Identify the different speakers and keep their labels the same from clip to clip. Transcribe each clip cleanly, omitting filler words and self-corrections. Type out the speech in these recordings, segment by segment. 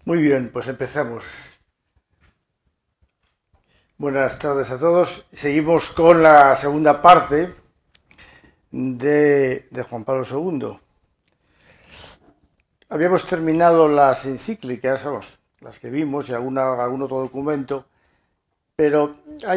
Speaker 1: Muy bien, pues empezamos. Buenas tardes a todos. Seguimos con la segunda parte de Juan Pablo II. Habíamos terminado las encíclicas, vamos, las que vimos y algún otro documento, pero hay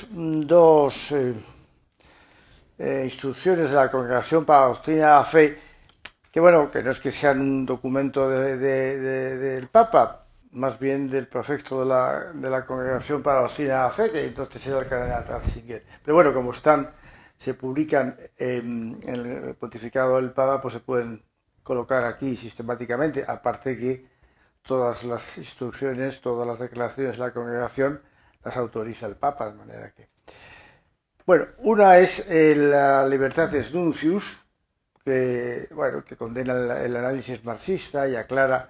Speaker 1: dos instrucciones de la Congregación para la Doctrina de la Fe que, bueno, que no es que sean un documento del Papa, más bien del prefecto de la Congregación para la Doctrina de la Fe, que entonces era el cardenal Ratzinger. Pero bueno, como se publican en el pontificado del Papa, pues se pueden colocar aquí sistemáticamente, aparte que todas las instrucciones, todas las declaraciones de la Congregación las autoriza el Papa, de manera que... Bueno, una es la Libertates Nuncius, que, bueno, que condena el análisis marxista y aclara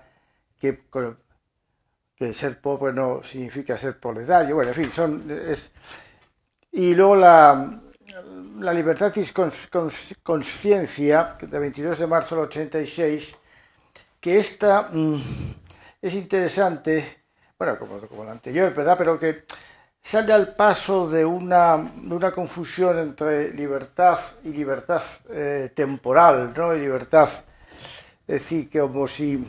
Speaker 1: que ser pobre no significa ser proletario. Bueno, en fin, y luego la Libertatis Consciencia, de 22 de marzo del 86, que esta es interesante, bueno, como la anterior, ¿verdad? Pero que sale al paso de una confusión entre libertad y libertad temporal, ¿no? Y libertad, es decir, que como si...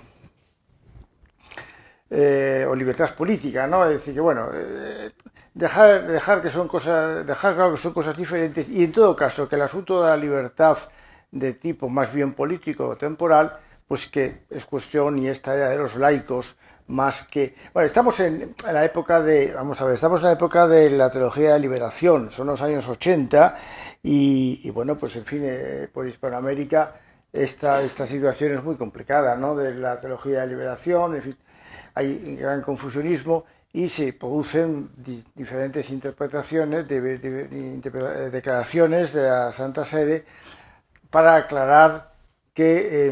Speaker 1: o libertad política, ¿no? Es decir, que bueno, dejar que son cosas, dejar claro que son cosas diferentes y en todo caso que el asunto de la libertad de tipo más bien político o temporal, pues que es cuestión y esta idea de los laicos más que... Bueno, estamos en la época vamos a ver, estamos en la época de la teología de liberación, son los años 80 y bueno, pues en fin, por Hispanoamérica esta situación es muy complicada, ¿no? De la teología de liberación, en fin, hay gran confusionismo y se producen diferentes interpretaciones, declaraciones de la Santa Sede para aclarar que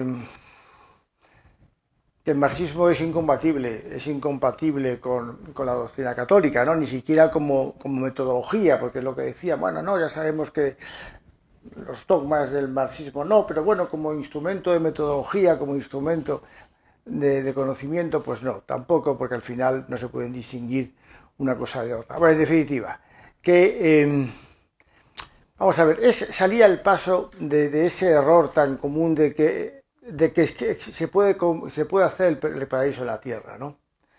Speaker 1: el marxismo es incompatible con la doctrina católica, ¿no? Ni siquiera como metodología, porque es lo que decía, bueno, no, ya sabemos que los dogmas del marxismo no, pero bueno, como instrumento de metodología, como instrumento de conocimiento, pues no, tampoco, porque al final no se pueden distinguir una cosa de otra. Bueno, en definitiva, que vamos a ver, salía el paso de ese error tan común de que se puede hacer el paraíso en la tierra, ¿no?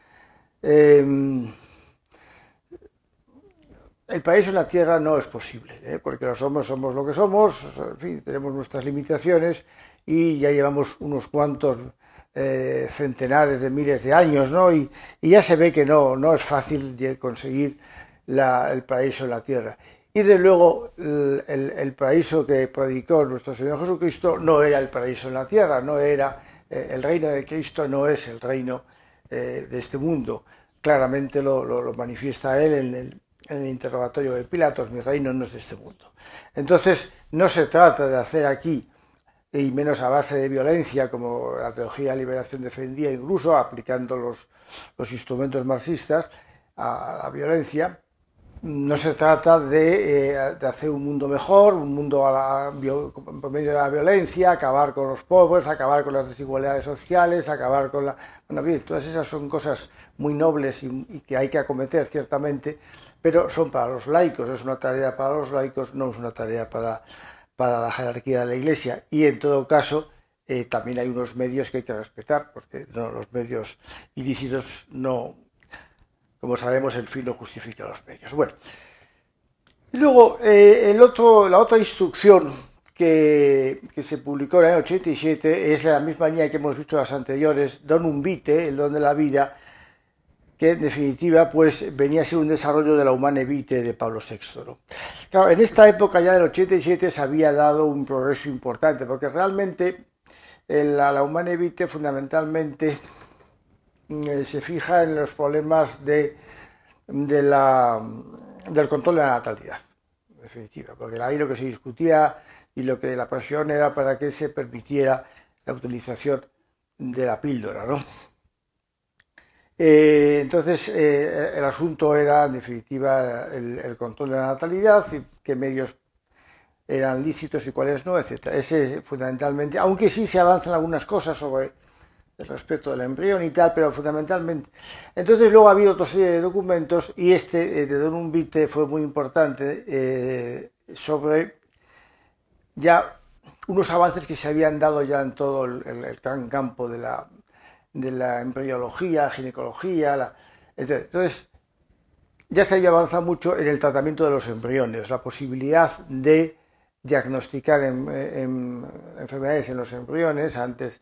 Speaker 1: El paraíso en la tierra no es posible, porque los hombres somos lo que somos, en fin, tenemos nuestras limitaciones y ya llevamos unos cuantos centenares de miles de años, ¿no? Y ya se ve que no es fácil conseguir el paraíso en la tierra. Y de luego el paraíso que predicó nuestro Señor Jesucristo no era el paraíso en la tierra, no era el reino de Cristo, no es el reino de este mundo. Claramente lo manifiesta él en el interrogatorio de Pilatos: mi reino no es de este mundo. Entonces no se trata de hacer aquí, y menos a base de violencia, como la teología de liberación defendía, incluso aplicando los instrumentos marxistas a la violencia. No se trata de hacer un mundo mejor, un mundo por medio de la violencia, acabar con los pobres, acabar con las desigualdades sociales, acabar con la... Bueno, bien, todas esas son cosas muy nobles y que hay que acometer, ciertamente, pero son para los laicos, es una tarea para los laicos, no es una tarea para la jerarquía de la Iglesia. Y en todo caso, también hay unos medios que hay que respetar, porque los medios ilícitos no... Como sabemos, el fin no justifica los medios. Bueno, y luego la otra instrucción que se publicó en el año 87 es la misma línea que hemos visto en las anteriores, Donum Vitae, el don de la vida, que en definitiva pues venía a ser un desarrollo de la Humanae Vitae de Pablo VI, ¿no? Claro, en esta época ya del 87 se había dado un progreso importante, porque realmente la Humanae Vitae fundamentalmente se fija en los problemas del control de la natalidad, en definitiva, porque ahí lo que se discutía y lo que la presión era para que se permitiera la utilización de la píldora, ¿no? Entonces, el asunto era, en definitiva, el control de la natalidad, y qué medios eran lícitos y cuáles no, etc. Ese fundamentalmente, aunque sí se avanzan algunas cosas sobre el respeto del embrión y tal, pero fundamentalmente. Entonces luego ha habido otra serie de documentos y este de Donum Vitae fue muy importante sobre ya unos avances que se habían dado ya en todo el gran campo de la embriología, ginecología. Entonces ya se había avanzado mucho en el tratamiento de los embriones, la posibilidad de diagnosticar enfermedades en los embriones antes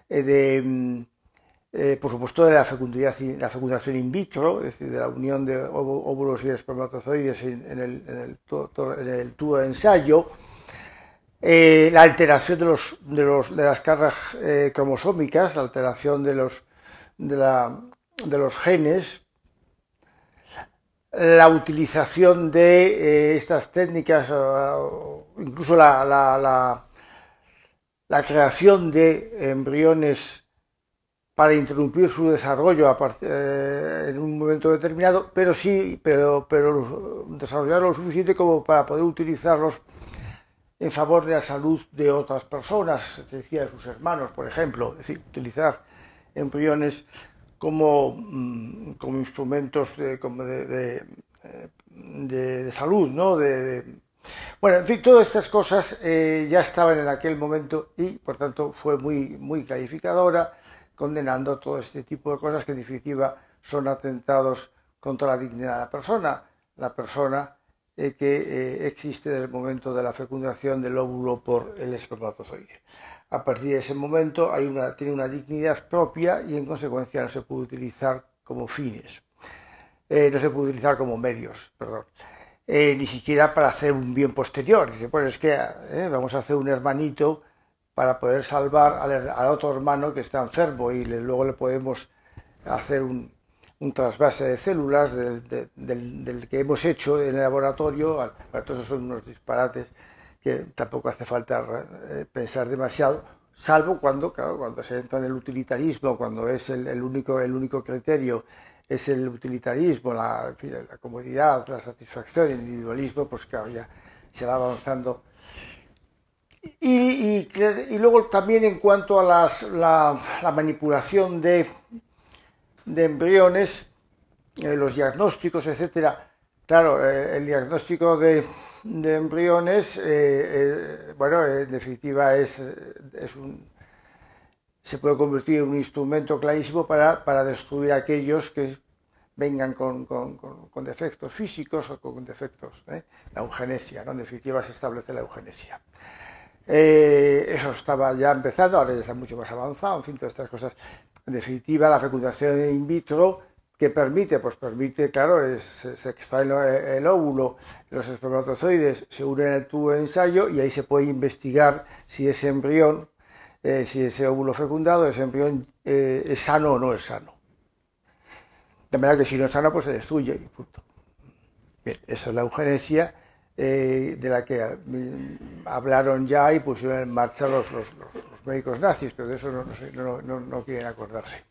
Speaker 1: por supuesto, de la fecundación in vitro, es decir, de la unión de óvulos y espermatozoides en el tubo de ensayo, la alteración de las cargas cromosómicas, la alteración de los genes, la utilización de estas técnicas, incluso la creación de embriones para interrumpir su desarrollo en un momento determinado, pero desarrollarlo lo suficiente como para poder utilizarlos en favor de la salud de otras personas, se decía de sus hermanos, por ejemplo, es decir, utilizar embriones como instrumentos de salud, ¿no? Bueno, en fin, todas estas cosas ya estaban en aquel momento y, por tanto, fue muy clarificadora, condenando todo este tipo de cosas que en definitiva son atentados contra la dignidad de la persona que existe desde el momento de la fecundación del óvulo por el espermatozoide. A partir de ese momento tiene una dignidad propia y en consecuencia no se puede utilizar como fines, no se puede utilizar como medios, perdón. Ni siquiera para hacer un bien posterior. Dice, pues es que vamos a hacer un hermanito para poder salvar al otro hermano que está enfermo y luego le podemos hacer un trasvase de células del que hemos hecho en el laboratorio. Todos esos son unos disparates que tampoco hace falta pensar demasiado, salvo cuando se entra en el utilitarismo, cuando es el único criterio es el utilitarismo, la comodidad, la satisfacción, el individualismo, pues claro, ya se va avanzando. Y luego también en cuanto a la manipulación de embriones, los diagnósticos, etcétera. Claro, el diagnóstico de embriones, bueno, en definitiva se puede convertir en un instrumento clarísimo para destruir a aquellos que vengan con defectos físicos o con defectos, la eugenesia, ¿no? En definitiva se establece la eugenesia. Eso estaba ya empezando, ahora ya está mucho más avanzado, en fin, todas estas cosas. En definitiva, la fecundación in vitro, ¿qué permite? Pues permite, claro, se extrae el óvulo, los espermatozoides se unen en el tubo de ensayo y ahí se puede investigar si ese embrión, si ese óvulo fecundado, ese embrión es sano o no es sano. De manera que si no es sano, pues se destruye y punto. Bien, eso es la eugenesia, de la que hablaron ya y pusieron en marcha los médicos nazis, pero de eso no quieren acordarse.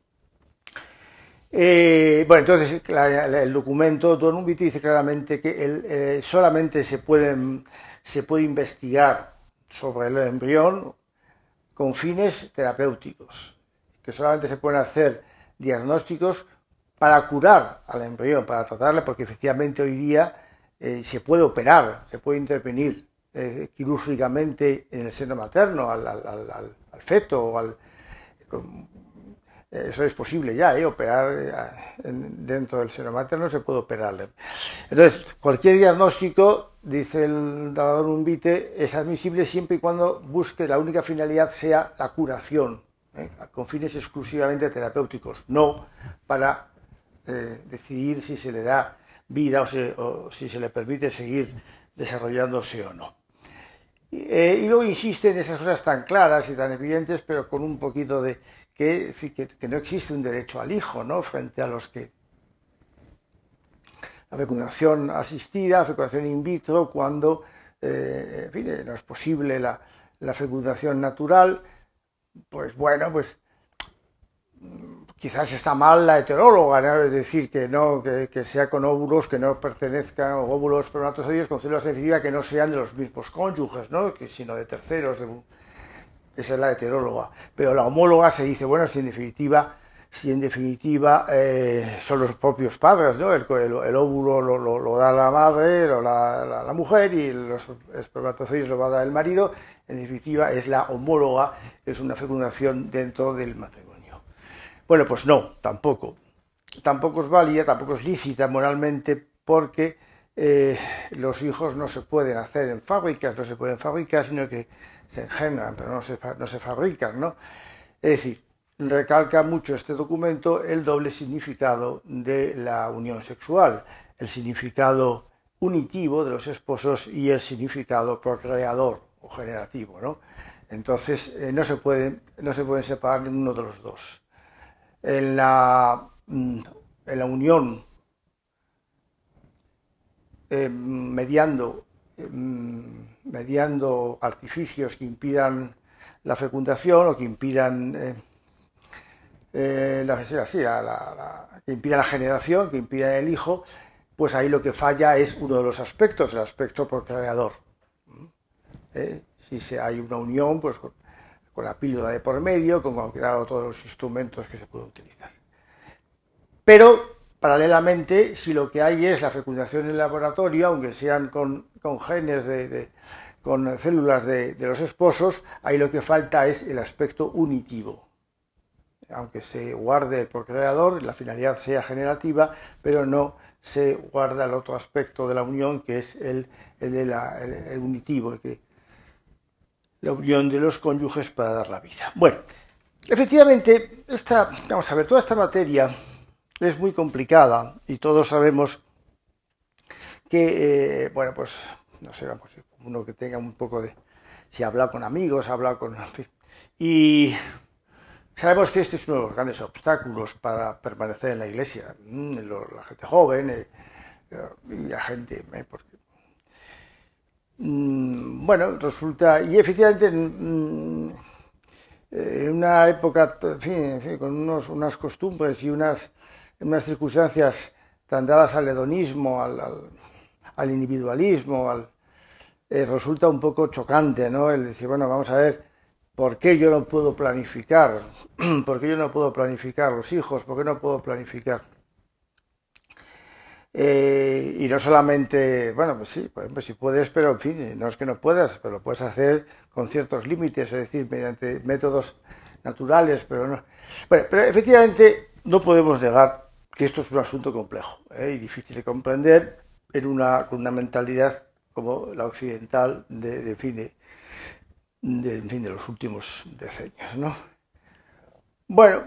Speaker 1: Bueno, entonces el documento Donum Vitae dice claramente que solamente se puede investigar sobre el embrión con fines terapéuticos, que solamente se pueden hacer diagnósticos para curar al embrión, para tratarle, porque efectivamente hoy día se puede operar, se puede intervenir quirúrgicamente en el seno materno al feto o eso es posible ya, operar dentro del seno materno se puede operarle. Entonces, cualquier diagnóstico, dice el Donum Vitae, es admisible siempre y cuando busque la única finalidad sea la curación, con fines exclusivamente terapéuticos, no para decidir si se le da vida o si se le permite seguir desarrollándose o no. Y luego insiste en esas cosas tan claras y tan evidentes, pero con un poquito de que no existe un derecho al hijo, ¿no? Frente a los que la fecundación asistida, fecundación in vitro, cuando en fin, no es posible la fecundación natural, pues bueno, pues quizás está mal la heteróloga, ¿no? Es decir, que sea con óvulos que no pertenezcan, o óvulos espermatozoides con células definitivas que no sean de los mismos cónyuges, ¿no? Sino de terceros. esa es la heteróloga. Pero la homóloga se dice, bueno, si en definitiva son los propios padres, ¿no? El óvulo lo da la madre, la mujer, y los espermatozoides lo va a dar el marido. En definitiva, es la homóloga, es una fecundación dentro del matrimonio. Bueno, pues no, tampoco. Tampoco es válida, tampoco es lícita moralmente, porque los hijos no se pueden hacer en fábricas, no se pueden fabricar, sino que se engendran, pero no se fabrican, ¿no? Es decir, recalca mucho este documento el doble significado de la unión sexual, el significado unitivo de los esposos y el significado procreador o generativo, ¿no? Entonces no se pueden separar ninguno de los dos. En la unión mediando artificios que impidan la fecundación o que impidan que impida la generación, que impida el hijo, pues ahí lo que falla es uno de los aspectos, el aspecto procreador. Si hay una unión, pues con la píldora de por medio, con cualquiera de todos los instrumentos que se pueden utilizar. Pero, paralelamente, si lo que hay es la fecundación en el laboratorio, aunque sean con genes, con células de los esposos, ahí lo que falta es el aspecto unitivo. Aunque se guarde el procreador, la finalidad sea generativa, pero no se guarda el otro aspecto de la unión, que es el unitivo, la unión de los cónyuges para dar la vida. Bueno, efectivamente, toda esta materia es muy complicada y todos sabemos que, pues, no sé, uno que tenga un poco de... Si habla con amigos, y sabemos que este es uno de los grandes obstáculos para permanecer en la Iglesia. La gente joven y la gente... bueno, resulta... Y efectivamente, en una época, con unas costumbres y unas circunstancias tan dadas al hedonismo, al individualismo, resulta un poco chocante, ¿no? El decir, bueno, vamos a ver, ¿por qué yo no puedo planificar? ¿Por qué yo no puedo planificar los hijos? ¿Por qué no puedo planificar? Y no solamente, bueno, pues sí, pues si puedes, pero en fin, no es que no puedas, pero lo puedes hacer con ciertos límites, es decir, mediante métodos naturales, pero no. Bueno, pero efectivamente no podemos negar que esto es un asunto complejo y difícil de comprender con una mentalidad como la occidental de los últimos decenios, ¿no? Bueno,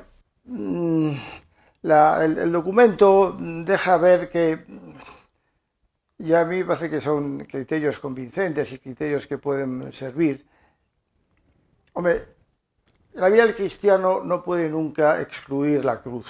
Speaker 1: el documento deja ver que, y a mí me parece que son criterios convincentes y criterios que pueden servir. Hombre, la vida del cristiano no puede nunca excluir la cruz.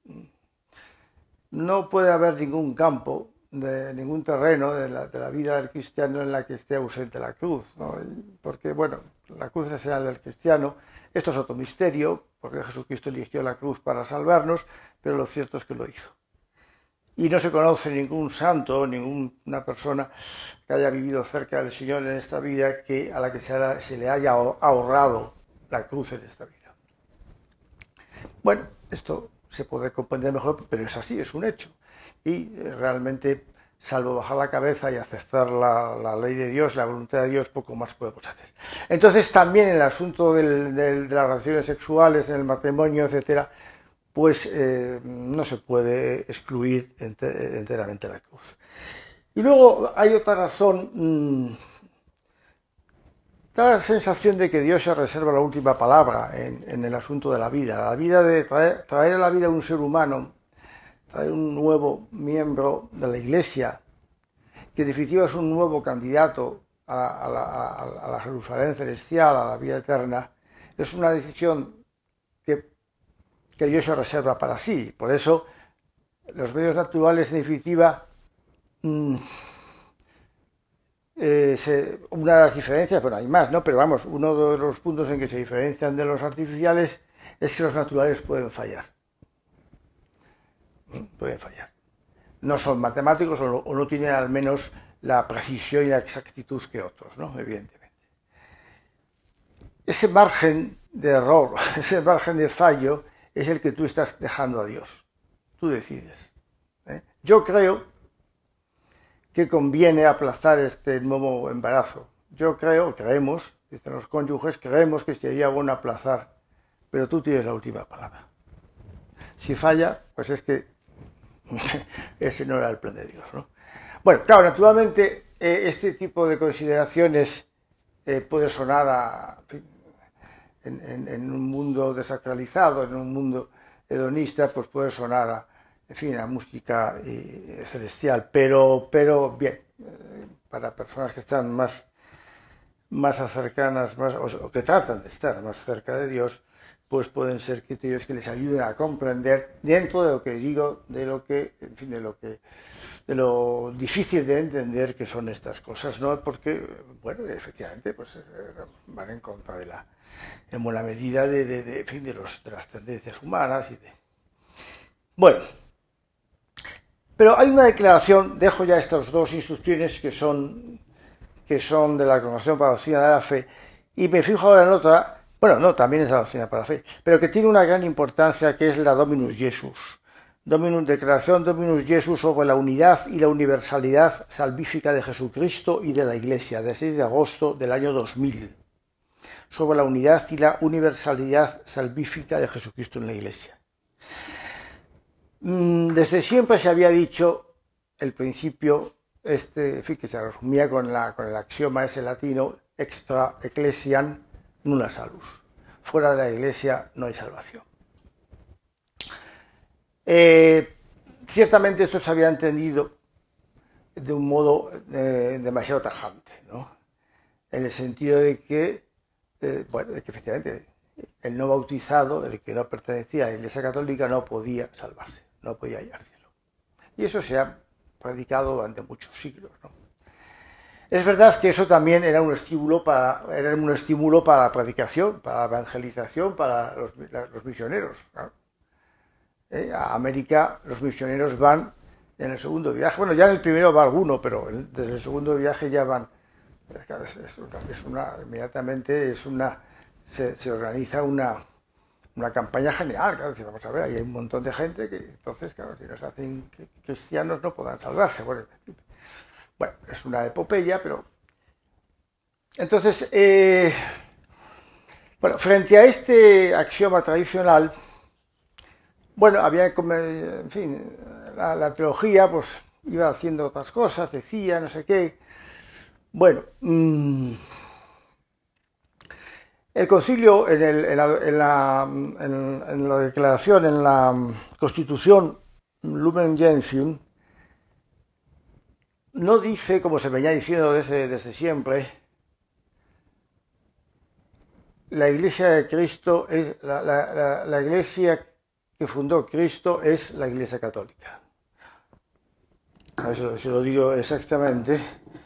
Speaker 1: No puede haber ningún campo, ningún terreno de la vida del cristiano en la que esté ausente la cruz, ¿no? Porque, bueno, la cruz es la señal del cristiano. Esto es otro misterio, porque Jesucristo eligió la cruz para salvarnos, pero lo cierto es que lo hizo. Y no se conoce ningún santo, ninguna persona que haya vivido cerca del Señor en esta vida a la que se le haya ahorrado la cruz en esta vida. Bueno, esto se puede comprender mejor, pero es así, es un hecho. Y realmente, salvo bajar la cabeza y aceptar la ley de Dios, la voluntad de Dios, poco más podemos hacer. Entonces, también en el asunto de las relaciones sexuales, en el matrimonio, etcétera, pues no se puede excluir enteramente la cruz. Y luego hay otra razón. Da la sensación de que Dios se reserva la última palabra en el asunto de la vida. La vida de traer a la vida a un ser humano, traer un nuevo miembro de la Iglesia, que en definitiva es un nuevo candidato a la Jerusalén celestial, a la vida eterna, es una decisión que Dios se reserva para sí. Por eso, los medios naturales, en definitiva, una de las diferencias, bueno, hay más, ¿no? Pero vamos, uno de los puntos en que se diferencian de los artificiales es que los naturales pueden fallar. Pueden fallar. No son matemáticos o no tienen al menos la precisión y la exactitud que otros, ¿no? Evidentemente. ese margen de error, ese margen de fallo, es el que tú estás dejando a Dios. Tú decides. Yo creo que conviene aplazar este nuevo embarazo. Creemos, dicen los cónyuges, creemos que sería bueno aplazar, pero tú tienes la última palabra. Si falla, pues es que ese no era el plan de Dios, ¿no? Bueno, claro, naturalmente este tipo de consideraciones puede sonar en un mundo desacralizado, en un mundo hedonista, pues puede sonar a música celestial, pero bien, para personas que están más cercanas, o que tratan de estar más cerca de Dios, pues pueden ser criterios que les ayuden a comprender, dentro de lo que digo, de lo difícil de entender que son estas cosas, ¿no? Porque, bueno, efectivamente, pues van en contra en buena medida de las tendencias humanas Bueno, pero hay una declaración, dejo ya estas dos instrucciones que son de la Congregación para la Doctrina de la Fe, y me fijo ahora en otra. Bueno, no, también es la doctrina para la fe, pero que tiene una gran importancia, que es la Dominus Jesus. Declaración Dominus Jesus sobre la unidad y la universalidad salvífica de Jesucristo y de la Iglesia, del 6 de agosto del año 2000. Sobre la unidad y la universalidad salvífica de Jesucristo en la Iglesia. Desde siempre se había dicho el principio, que se resumía con el axioma ese latino, extra ecclesiam nulla salus. Fuera de la Iglesia no hay salvación. Ciertamente esto se había entendido de un modo demasiado tajante, ¿no? En el sentido de que efectivamente el no bautizado, el que no pertenecía a la Iglesia Católica, no podía salvarse, no podía ir al cielo. Y eso se ha predicado durante muchos siglos, ¿no? Es verdad que eso también era un estímulo para la predicación, para la evangelización, para los misioneros, ¿no? A América los misioneros van en el segundo viaje. Bueno, ya en el primero va alguno, pero desde el segundo viaje ya van. Inmediatamente se organiza una campaña general. Claro, vamos a ver, ahí hay un montón de gente que entonces, claro, si no se hacen cristianos no podrán salvarse. Bueno, es una epopeya, pero... Entonces, frente a este axioma tradicional, bueno, en fin, la teología pues iba haciendo otras cosas, decía, no sé qué. Bueno, el concilio en la declaración, en la Constitución Lumen Gentium, no dice, como se venía diciendo desde siempre, la Iglesia de Cristo es la Iglesia que fundó Cristo es la Iglesia Católica. A ver si lo digo exactamente.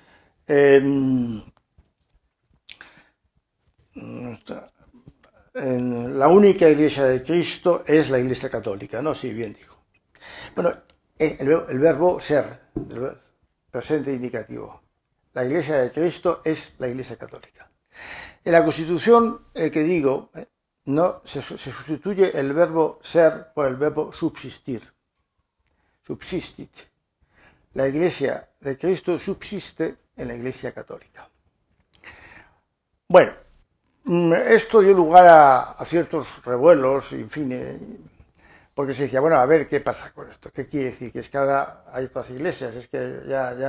Speaker 1: La única Iglesia de Cristo es la Iglesia Católica, ¿no? Sí, bien digo. Bueno, el verbo ser, el presente indicativo. La Iglesia de Cristo es la Iglesia Católica. En la Constitución que digo, no se sustituye el verbo ser por el verbo subsistir. Subsistit. La Iglesia de Cristo subsiste en la Iglesia Católica. Bueno, esto dio lugar a ciertos revuelos, en fin, porque se decía, bueno, a ver, ¿qué pasa con esto? ¿Qué quiere decir? Que es que ahora hay otras iglesias, es que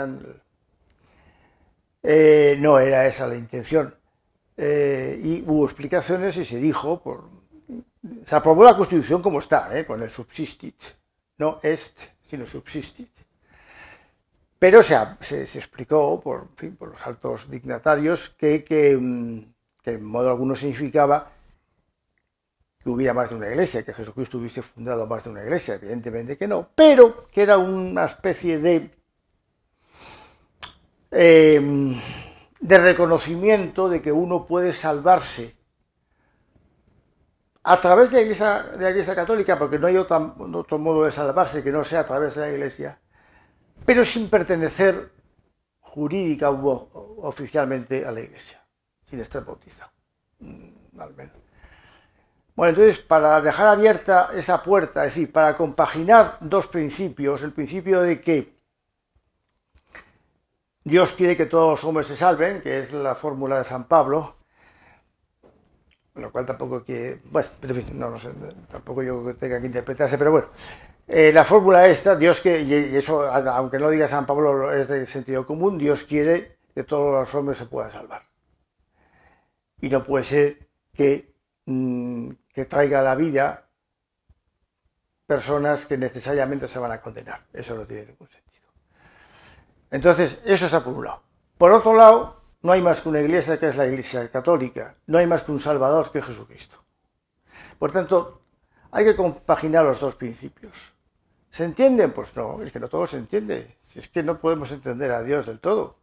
Speaker 1: no era esa la intención. Y hubo explicaciones y se dijo, se aprobó la Constitución como está, con el subsistit, no est, sino subsistit. Pero se explicó por los altos dignatarios que en modo alguno significaba que hubiera más de una iglesia, que Jesucristo hubiese fundado más de una iglesia, evidentemente que no, pero que era una especie de reconocimiento de que uno puede salvarse a través de la Iglesia Católica, porque no hay otro modo de salvarse que no sea a través de la Iglesia, pero sin pertenecer jurídica u oficialmente a la Iglesia, sin estar bautizado. al menos. Bueno, entonces, para dejar abierta esa puerta, es decir, para compaginar dos principios, el principio de que Dios quiere que todos los hombres se salven, que es la fórmula de San Pablo, lo cual tampoco que, bueno, no sé, tampoco yo tenga que interpretarse, pero bueno, la fórmula esta, Dios que, y eso, aunque no diga San Pablo, es de sentido común, Dios quiere que todos los hombres se puedan salvar. Y no puede ser que traiga a la vida personas que necesariamente se van a condenar. Eso no tiene ningún sentido. Entonces, eso está por un lado. Por otro lado, no hay más que una iglesia, que es la Iglesia Católica. No hay más que un Salvador, que es Jesucristo. Por tanto, hay que compaginar los dos principios. ¿Se entienden? Pues no, es que no todo se entiende. Es que no podemos entender a Dios del todo.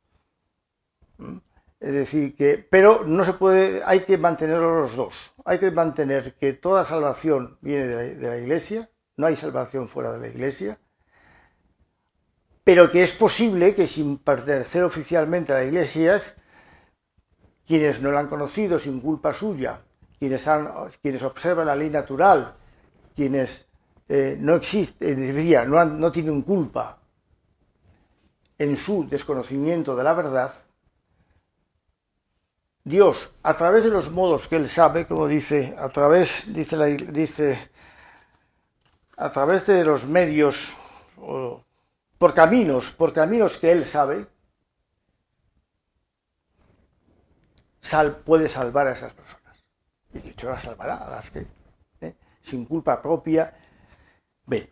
Speaker 1: Es decir, pero no se puede, hay que mantenerlos los dos. Hay que mantener que toda salvación viene de la Iglesia, no hay salvación fuera de la Iglesia, pero que es posible que sin pertenecer oficialmente a la Iglesia, quienes no la han conocido sin culpa suya, quienes observan la ley natural, quienes no existen, no tienen culpa en su desconocimiento de la verdad, Dios, a través de los modos que Él sabe, como dice, a través de los medios, por caminos que Él sabe, puede salvar a esas personas. Y de hecho las salvará, a las que, sin culpa propia. Bien,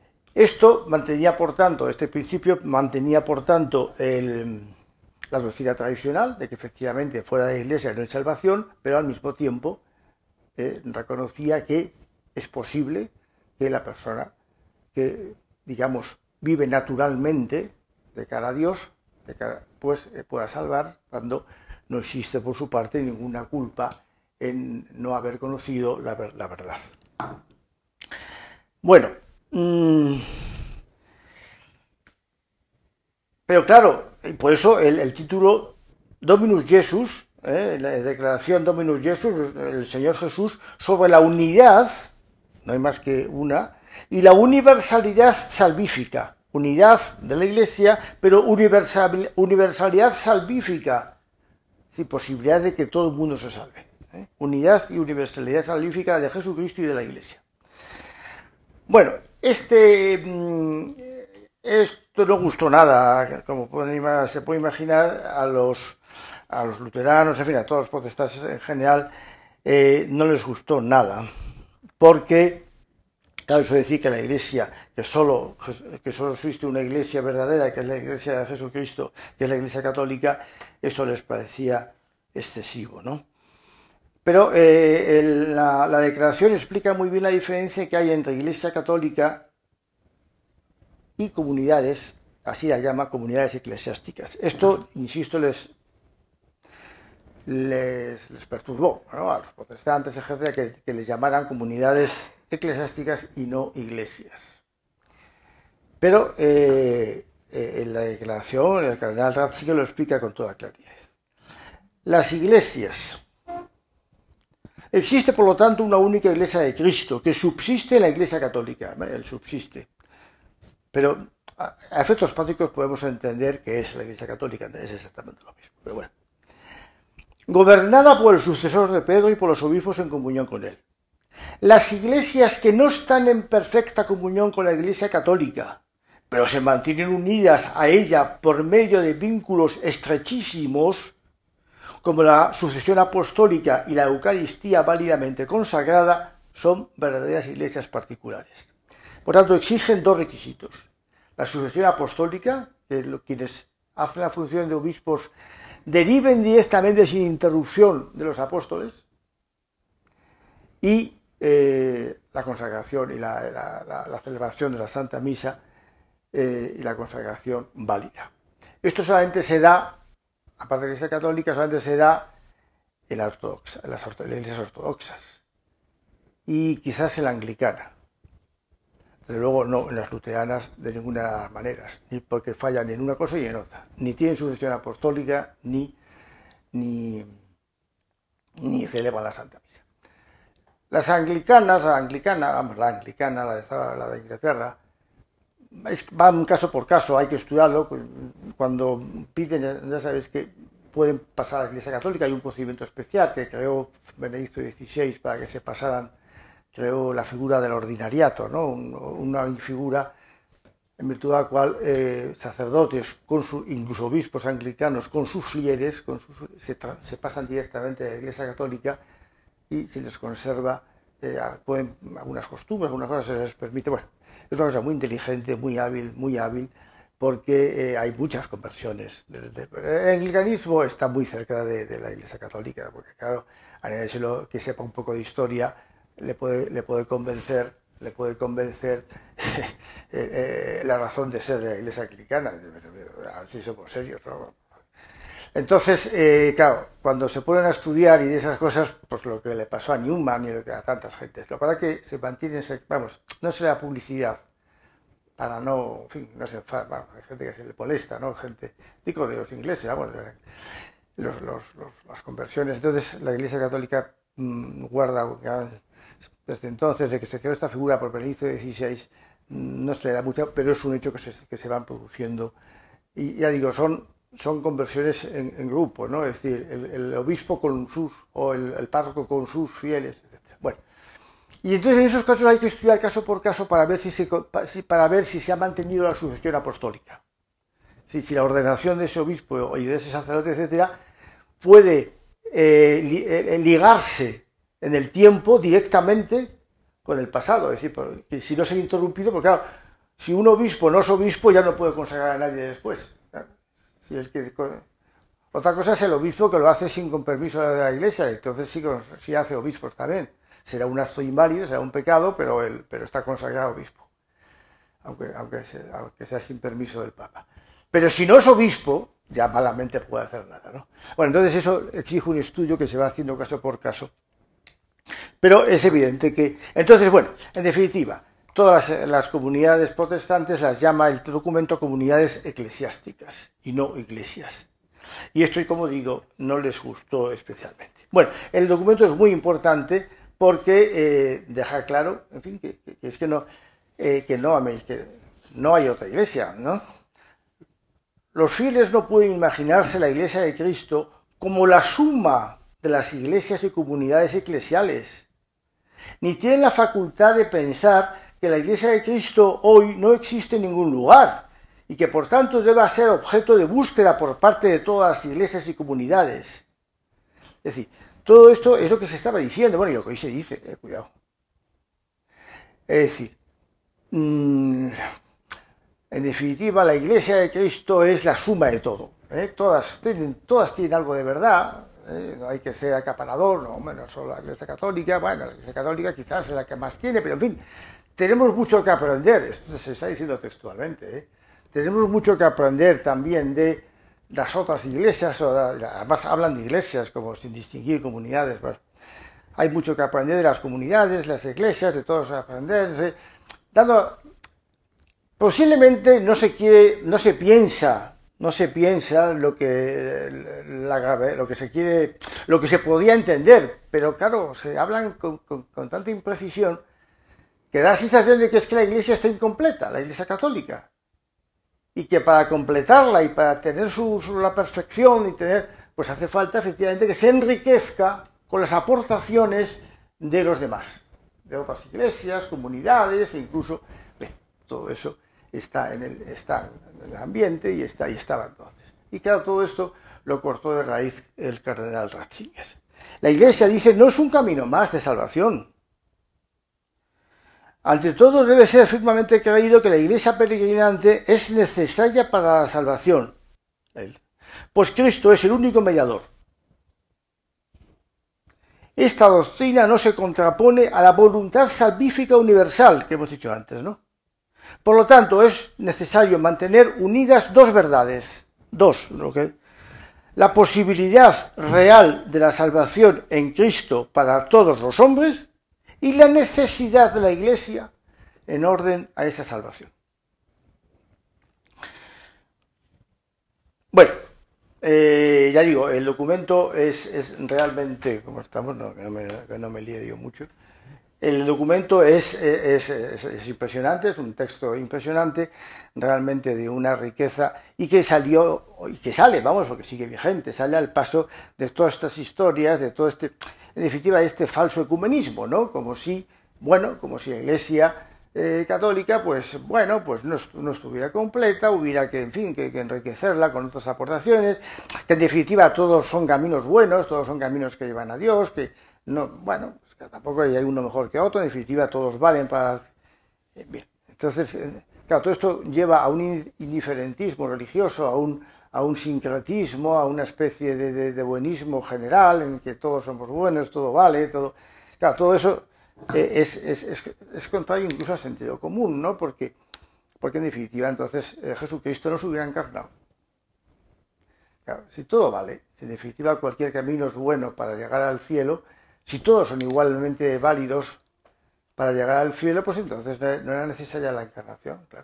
Speaker 1: este principio mantenía, por tanto, la doctrina tradicional de que efectivamente fuera de la Iglesia no hay salvación, pero al mismo tiempo reconocía que es posible que la persona que, digamos, vive naturalmente de cara a Dios, pues pueda salvar cuando no existe por su parte ninguna culpa en no haber conocido la verdad. Bueno, pero claro, por eso el título Dominus Jesus, la declaración Dominus Jesus, el Señor Jesús, sobre la unidad, no hay más que una, y la universalidad salvífica, unidad de la Iglesia, pero universalidad salvífica, es decir, posibilidad de que todo el mundo se salve. Unidad y universalidad salvífica de Jesucristo y de la Iglesia. Bueno, esto no gustó nada, como se puede imaginar, a los luteranos, en fin, a todos los protestantes en general, no les gustó nada, porque, claro, eso decir que la Iglesia, que solo existe una Iglesia verdadera, que es la Iglesia de Jesucristo, que es la Iglesia Católica, eso les parecía excesivo, ¿no? Pero la declaración explica muy bien la diferencia que hay entre Iglesia Católica y comunidades, así la llama, comunidades eclesiásticas. Esto, insisto, les perturbó, ¿no?, a los protestantes, etcétera, que les llamaran comunidades eclesiásticas y no iglesias. Pero en la declaración, el cardenal Ratzinger lo explica con toda claridad. Las iglesias. Existe, por lo tanto, una única Iglesia de Cristo, que subsiste en la Iglesia Católica. Él subsiste. Pero a efectos prácticos podemos entender que es la Iglesia Católica, es exactamente lo mismo. Pero bueno. Gobernada por el sucesor de Pedro y por los obispos en comunión con él. Las iglesias que no están en perfecta comunión con la Iglesia Católica, pero se mantienen unidas a ella por medio de vínculos estrechísimos, como la sucesión apostólica y la Eucaristía válidamente consagrada, son verdaderas iglesias particulares. Por tanto, exigen dos requisitos. La sucesión apostólica, que quienes hacen la función de obispos deriven directamente sin interrupción de los apóstoles, y la consagración y la celebración de la Santa Misa y la consagración válida. Esto solamente se da, aparte de la Iglesia Católica, solamente se da en las iglesias ortodoxas y quizás en la anglicana. Desde luego no en las luteranas de ninguna de las maneras, ni porque fallan en una cosa y en otra. Ni tienen sucesión apostólica, ni ni celebran la Santa Misa. Las anglicanas, la anglicana, la de Inglaterra, van caso por caso, hay que estudiarlo. Cuando piden, ya sabéis que pueden pasar a la Iglesia Católica, hay un procedimiento especial que creó Benedicto XVI para que se pasaran, creó la figura del ordinariato, ¿no? Una figura en virtud de la cual sacerdotes, incluso obispos anglicanos, con sus fieles, se pasan directamente a la Iglesia Católica y se les conserva algunas costumbres, algunas cosas se les permite. Bueno, es una cosa muy inteligente, muy hábil, porque hay muchas conversiones. El anglicanismo está muy cerca de la Iglesia Católica, porque claro, a nadie que sepa un poco de historia le puede convencer la razón de ser de la Iglesia anglicana. Así somos serios, ¿no? Entonces, claro, cuando se ponen a estudiar y de esas cosas, pues lo que le pasó a Newman y lo que a tantas gentes, lo que pasa es que se mantiene, no se le da publicidad para no, en fin, no se enfada. Bueno, hay gente que se le molesta, ¿no? Gente, digo, de los ingleses, vamos, las conversiones. Entonces, la Iglesia Católica guarda, desde entonces, de que se creó esta figura por Benedicto XVI, no se le da mucho, pero es un hecho que se van produciendo. Y ya digo, son conversiones en grupo, ¿no? Es decir, el obispo o el párroco con sus fieles, etc. Bueno, y entonces en esos casos hay que estudiar caso por caso para ver si se ha mantenido la sucesión apostólica. Es decir, si la ordenación de ese obispo y de ese sacerdote, etcétera, puede ligarse en el tiempo directamente con el pasado. Es decir, que si no se ha interrumpido, porque claro, si un obispo no es obispo ya no puede consagrar a nadie después. Otra cosa es el obispo que lo hace con permiso de la Iglesia, entonces sí hace obispos también. Será un acto inválido, será un pecado, pero está consagrado obispo, aunque sea sin permiso del Papa. Pero si no es obispo, ya malamente puede hacer nada, ¿no? Bueno, entonces eso exige un estudio que se va haciendo caso por caso. Pero es evidente que... Entonces, bueno, en definitiva, todas las comunidades protestantes las llama el documento comunidades eclesiásticas y no iglesias. Y esto, como digo, no les gustó especialmente. Bueno, el documento es muy importante porque deja claro, en fin, que es que no hay otra iglesia, ¿no? Los fieles no pueden imaginarse la Iglesia de Cristo como la suma de las iglesias y comunidades eclesiales, ni tienen la facultad de pensar que la Iglesia de Cristo hoy no existe en ningún lugar y que por tanto deba ser objeto de búsqueda por parte de todas las iglesias y comunidades. Es decir, todo esto es lo que se estaba diciendo, bueno, y lo que hoy se dice, cuidado. Es decir, en definitiva, la Iglesia de Cristo es la suma de todo. Todas tienen algo de verdad. No hay que ser acaparador, no menos solo la Iglesia Católica. Bueno, la Iglesia Católica quizás es la que más tiene, pero en fin, tenemos mucho que aprender. Esto se está diciendo textualmente. Tenemos mucho que aprender también de las otras iglesias, además hablan de iglesias como sin distinguir comunidades. Bueno, hay mucho que aprender de las comunidades, las iglesias, de todos aprender. Posiblemente no se piensa lo que se podía entender, pero claro, se hablan con tanta imprecisión que da la sensación de que es que la Iglesia está incompleta, la Iglesia Católica, y que para completarla y para tener la perfección pues hace falta efectivamente que se enriquezca con las aportaciones de los demás, de otras iglesias, comunidades, e incluso todo eso está en el ambiente y estaba entonces. Y claro, todo esto lo cortó de raíz el cardenal Ratzinger. La Iglesia, dice, no es un camino más de salvación. Ante todo, debe ser firmemente creído que la Iglesia peregrinante es necesaria para la salvación, pues Cristo es el único mediador. Esta doctrina no se contrapone a la voluntad salvífica universal que hemos dicho antes, ¿no? Por lo tanto, es necesario mantener unidas dos verdades. La posibilidad real de la salvación en Cristo para todos los hombres y la necesidad de la Iglesia en orden a esa salvación. Bueno, Ya digo, el documento es realmente, como estamos, no, que no me líe yo mucho. El documento es impresionante, es un texto impresionante, realmente de una riqueza y que salió, y que sale, vamos, porque sigue vigente, sale al paso de todas estas historias, de todo este, en definitiva, este falso ecumenismo, ¿no? Como si, bueno, como si la Iglesia católica, pues bueno, pues no estuviera completa, hubiera que, en fin, que enriquecerla con otras aportaciones, que en definitiva todos son caminos buenos, todos son caminos que llevan a Dios, que no, bueno, pues que tampoco hay uno mejor que otro, en definitiva todos valen para... Bien, entonces, claro, todo esto lleva a un indiferentismo religioso, a un sincretismo, a una especie de buenismo general, en que todos somos buenos, todo vale, todo... Claro, todo eso es contrario incluso al sentido común, ¿no? Porque en definitiva entonces Jesucristo no se hubiera encarnado. Claro, si todo vale, si en definitiva cualquier camino es bueno para llegar al cielo, si todos son igualmente válidos para llegar al cielo, pues entonces no era necesaria la encarnación, claro.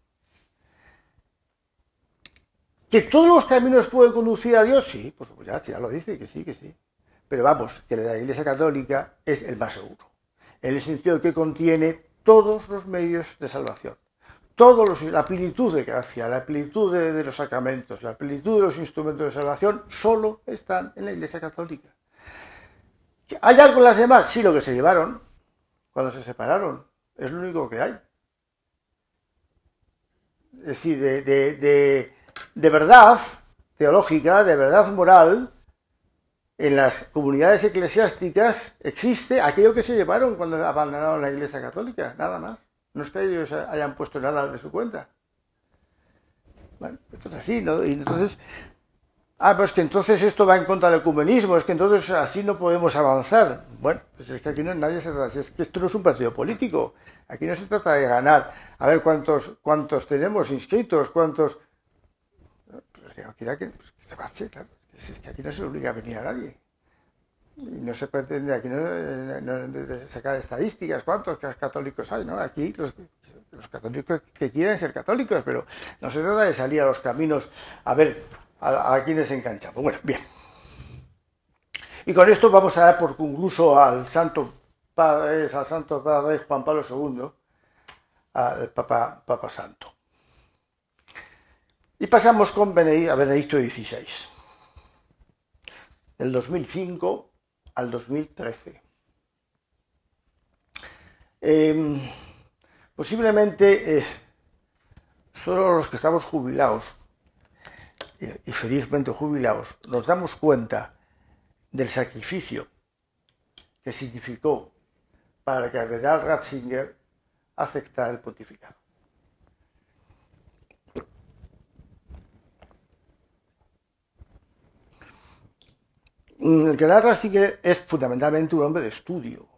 Speaker 1: ¿Que todos los caminos pueden conducir a Dios? Sí, pues ya lo dice, que sí, que sí. Pero vamos, que la Iglesia Católica es el más seguro, en el sentido de que contiene todos los medios de salvación, la plenitud de gracia, la plenitud de los sacramentos, la plenitud de los instrumentos de salvación, solo están en la Iglesia Católica. ¿Hay algo en las demás? Sí, lo que se llevaron cuando se separaron, es lo único que hay. Es decir, de verdad teológica, de verdad moral, en las comunidades eclesiásticas existe aquello que se llevaron cuando abandonaron la Iglesia Católica, nada más. No es que ellos hayan puesto nada de su cuenta. Bueno, esto es así, ¿no? Y entonces, pues que entonces esto va en contra del ecumenismo, es que entonces así no podemos avanzar. Bueno, pues es que aquí nadie se trata, es que esto no es un partido político, aquí no se trata de ganar, a ver cuántos tenemos inscritos, cuántos... Pues que se marche, claro. Es que aquí no se le obliga a venir a nadie. Y no se pretende aquí no sacar estadísticas, cuántos católicos hay, ¿no? Aquí los católicos que quieren ser católicos, pero no se trata de salir a los caminos a ver a quienes enganchamos. Bueno, bien. Y con esto vamos a dar por concluso al Santo Padre Juan Pablo II, al Papa Santo. Y pasamos a Benedicto XVI, del 2005 al 2013. Posiblemente solo los que estamos jubilados, y felizmente jubilados, nos damos cuenta del sacrificio que significó para el cardenal Ratzinger aceptar el pontificado. El cardenal Ratzinger es fundamentalmente un hombre de estudio.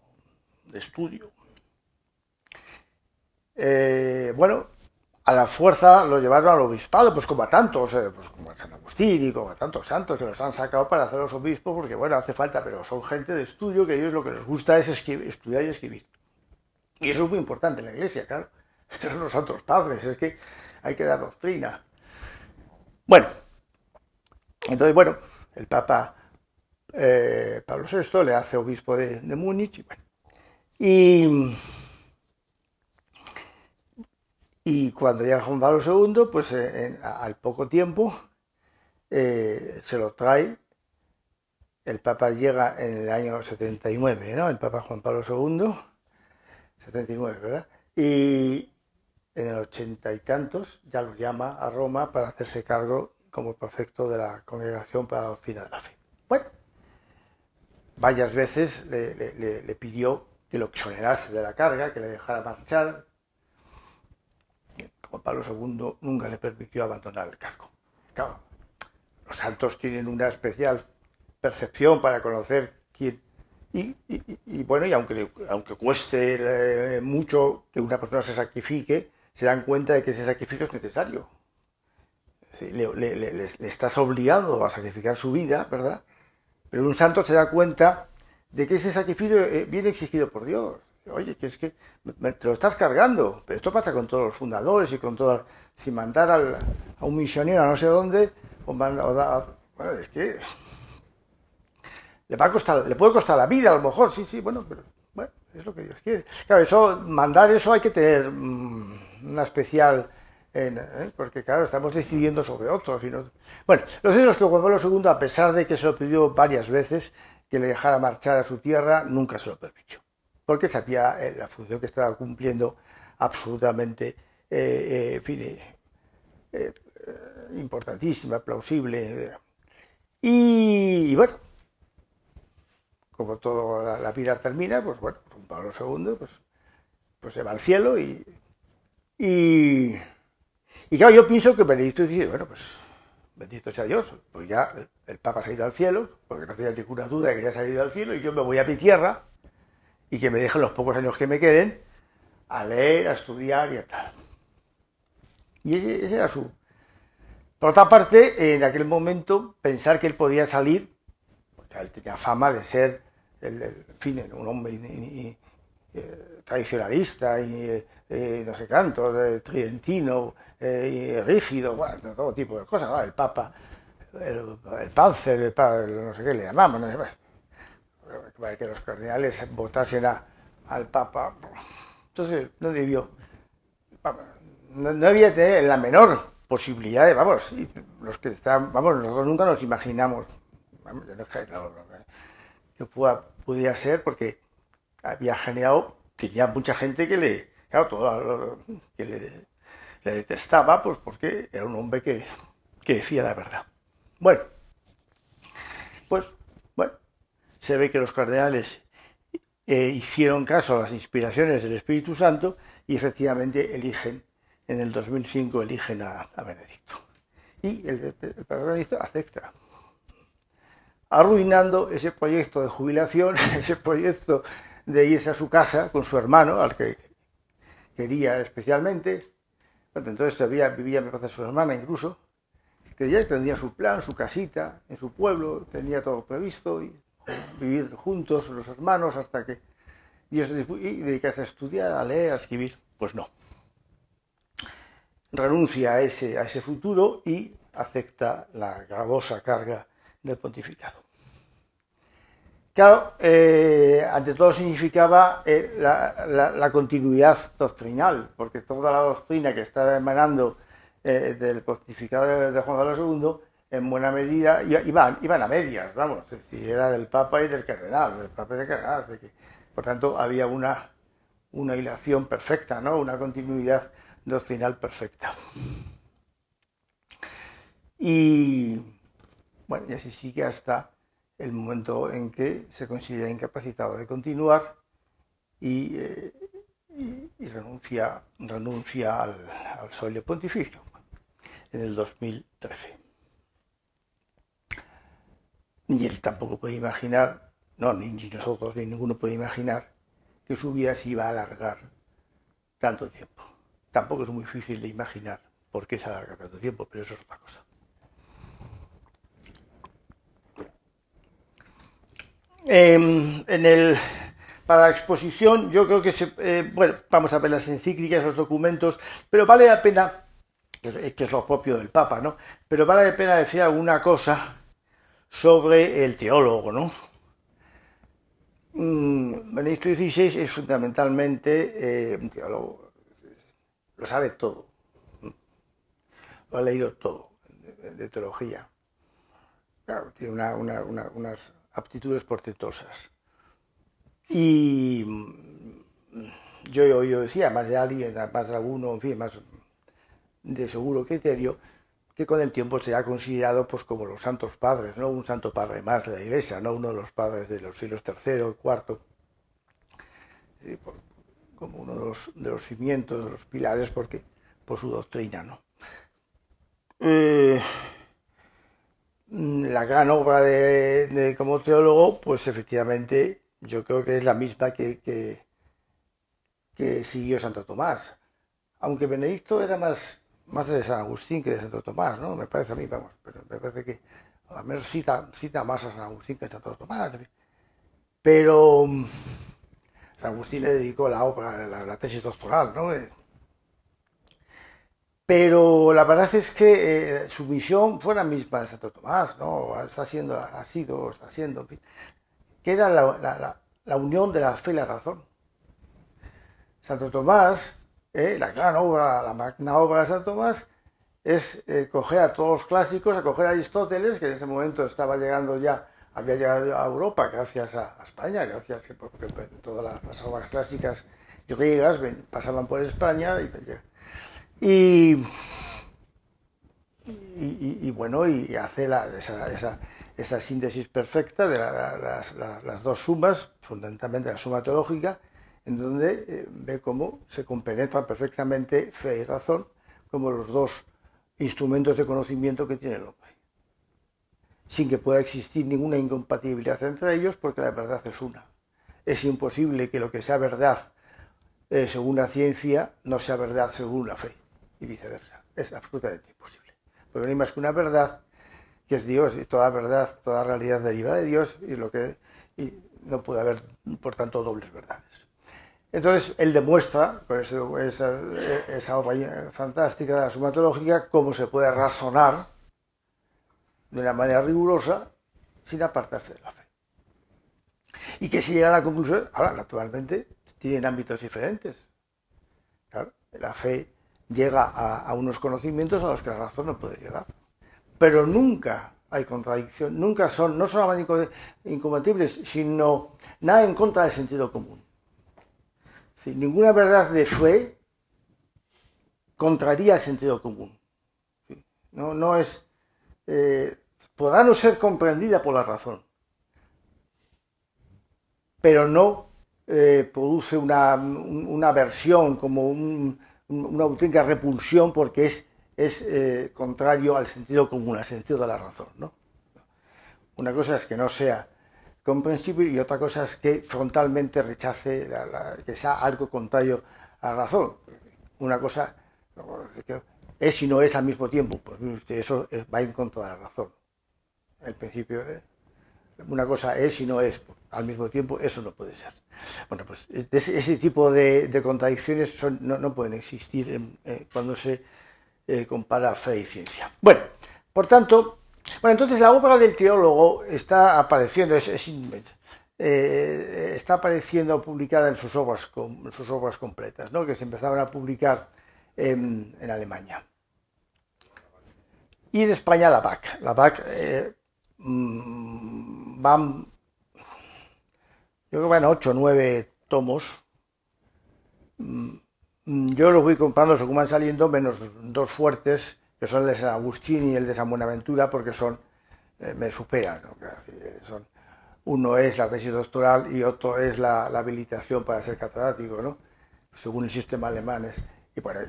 Speaker 1: Bueno, a la fuerza lo llevaron al obispado, pues como a tantos, pues como a San Agustín y como a tantos santos que los han sacado para hacer los obispos, porque bueno, hace falta, pero son gente de estudio que a ellos lo que les gusta es estudiar y escribir. Y eso es muy importante en la Iglesia, claro. Esos son los santos padres, es que hay que dar doctrina. Bueno, entonces, bueno, el Papa Pablo VI le hace obispo de Múnich, y bueno. Y cuando llega Juan Pablo II, pues al poco tiempo se lo trae. El Papa llega en el año 79, ¿no? El Papa Juan Pablo II, 79, ¿verdad? Y en el 80 y tantos ya los llama a Roma para hacerse cargo como prefecto de la Congregación para la Doctrina de la Fe. Bueno, varias veces le pidió que lo exonerase de la carga, que le dejara marchar. Juan Pablo II nunca le permitió abandonar el cargo. Claro, los santos tienen una especial percepción para conocer quién. Y bueno, y aunque cueste mucho que una persona se sacrifique, se dan cuenta de que ese sacrificio es necesario. Le estás obligando a sacrificar su vida, ¿verdad? Pero un santo se da cuenta de que ese sacrificio viene exigido por Dios. Oye, que es que te lo estás cargando. Pero esto pasa con todos los fundadores y con todas. Si mandar a un misionero a no sé dónde, bueno, es que le puede costar la vida a lo mejor, sí, sí, bueno, pero bueno, es lo que Dios quiere. Claro, mandar eso hay que tener una especial, porque claro, estamos decidiendo sobre otros. Bueno, lo cierto es que Juan Pablo II, a pesar de que se lo pidió varias veces que le dejara marchar a su tierra, nunca se lo permitió, porque sabía la función que estaba cumpliendo absolutamente, en fin, importantísima, plausible. Y bueno, como toda la vida termina, pues bueno, Juan Pablo II pues se va al cielo y claro, yo pienso que Benedicto dice, bueno, pues bendito sea Dios, pues ya el Papa se ha ido al cielo, porque no tenía ninguna duda de que ya se ha ido al cielo, y yo me voy a mi tierra y que me dejen los pocos años que me queden a leer, a estudiar y a tal. Y ese era su... Por otra parte, en aquel momento, pensar que él podía salir, porque él tenía fama de ser, en fin, un hombre tradicionalista y no sé cuánto, tridentino, rígido, bueno, todo tipo de cosas, ¿no? El Papa, el Panzer, no sé qué le llamamos, no sé más. Para que los cardenales votasen al Papa. Entonces, no debía tener la menor posibilidad de, vamos, los que están, vamos, nosotros nunca nos imaginamos, vamos, que pudiera ser, porque había generado, tenía mucha gente que le detestaba, pues porque era un hombre que decía la verdad. Bueno, pues, bueno, se ve que los cardenales hicieron caso a las inspiraciones del Espíritu Santo y efectivamente en el 2005 eligen a Benedicto. Y el Papa Benedicto acepta, arruinando ese proyecto de jubilación, ese proyecto de irse a su casa con su hermano, al que quería especialmente. Bueno, entonces todavía vivía, me parece, su hermana incluso, que ya tendría su plan, su casita en su pueblo, tenía todo previsto, y vivir juntos los hermanos hasta que Dios, y dedicarse a estudiar, a leer, a escribir. Pues no. Renuncia a ese futuro y acepta la gravosa carga del pontificado. Claro, ante todo significaba la continuidad doctrinal, porque toda la doctrina que estaba emanando del pontificado de Juan Pablo II, en buena medida, iban a medias, vamos, es decir, era del Papa y del Cardenal, del Papa y del Cardenal, por tanto había una hilación perfecta, ¿no? Una continuidad doctrinal perfecta. Y bueno, y así sigue hasta el momento en que se considera incapacitado de continuar y renuncia al solio pontificio en el 2013. Ni él tampoco puede imaginar, no, ni nosotros, ni ninguno puede imaginar que su vida se iba a alargar tanto tiempo. Tampoco es muy difícil de imaginar por qué se alarga tanto tiempo, pero eso es otra cosa. Para la exposición, yo creo que bueno, vamos a ver las encíclicas, los documentos, pero vale la pena, que es lo propio del Papa, ¿no? Pero vale la pena decir alguna cosa sobre el teólogo, ¿no? Benedicto XVI es fundamentalmente un teólogo, lo sabe todo, lo ha leído todo de teología. Claro, tiene unas aptitudes portentosas. Y yo decía, más de alguien, más de alguno, en fin, más de seguro criterio, que con el tiempo será considerado pues como los santos padres, no un santo padre más de la Iglesia, no uno de los padres de los siglos III y IV, como uno de los cimientos, de los pilares, porque por su doctrina, ¿no? La gran obra de como teólogo, pues efectivamente yo creo que es la misma que siguió Santo Tomás, aunque Benedicto era más de San Agustín que de Santo Tomás, ¿no? Me parece a mí, vamos, pero me parece que al menos cita más a San Agustín que a Santo Tomás, pero San Agustín le dedicó la obra, la tesis doctoral, ¿no? Pero la verdad es que su misión fue la misma de Santo Tomás, ¿no? Está siendo, ha sido, está siendo, en fin, que era la unión de la fe y la razón. Santo Tomás, la gran obra, la magna obra de Santo Tomás, es coger a todos los clásicos, a coger a Aristóteles, que en ese momento estaba llegando ya, había llegado a Europa gracias a España, gracias a porque todas las obras clásicas griegas pasaban por España y bueno, y hace esa síntesis perfecta de las dos sumas, fundamentalmente la suma teológica, en donde ve cómo se compenetran perfectamente fe y razón como los dos instrumentos de conocimiento que tiene el hombre, sin que pueda existir ninguna incompatibilidad entre ellos, porque la verdad es una. Es imposible que lo que sea verdad según la ciencia no sea verdad según la fe, y viceversa. Es absolutamente imposible, porque no hay más que una verdad, que es Dios, y toda verdad, toda realidad deriva de Dios, y no puede haber, por tanto, dobles verdades. Entonces, él demuestra, con esa obra fantástica de la suma teológica, cómo se puede razonar de una manera rigurosa sin apartarse de la fe. Y que si llega a la conclusión, ahora, naturalmente, tienen ámbitos diferentes. Claro, la fe llega a unos conocimientos a los que la razón no puede llegar. Pero nunca hay contradicción, nunca son, no solamente incompatibles, sino nada en contra del sentido común. Es decir, ninguna verdad de fe contraría el sentido común. No es, podrá no ser comprendida por la razón, pero no produce una aversión, como una auténtica repulsión, porque es contrario al sentido común, al sentido de la razón, ¿no? Una cosa es que no sea comprensible y otra cosa es que frontalmente rechace, que sea algo contrario a la razón. Una cosa es y no es al mismo tiempo, pues eso va en contra de la razón. El principio de una cosa es y no es al mismo tiempo, eso no puede ser. Bueno, pues ese tipo de contradicciones no pueden existir cuando se compara fe y ciencia. Bueno, por tanto, entonces la obra del teólogo está apareciendo, está apareciendo publicada en sus obras completas, ¿no? Que se empezaron a publicar en Alemania. Y en España la BAC. La BAC yo creo que van 8 o 9 tomos. Yo los voy comprando según van saliendo, menos dos fuertes, que son el de San Agustín y el de San Buenaventura, porque me superan, ¿no? Uno es la tesis doctoral y otro es la habilitación para ser catedrático, ¿no? Según el sistema alemán. Y bueno,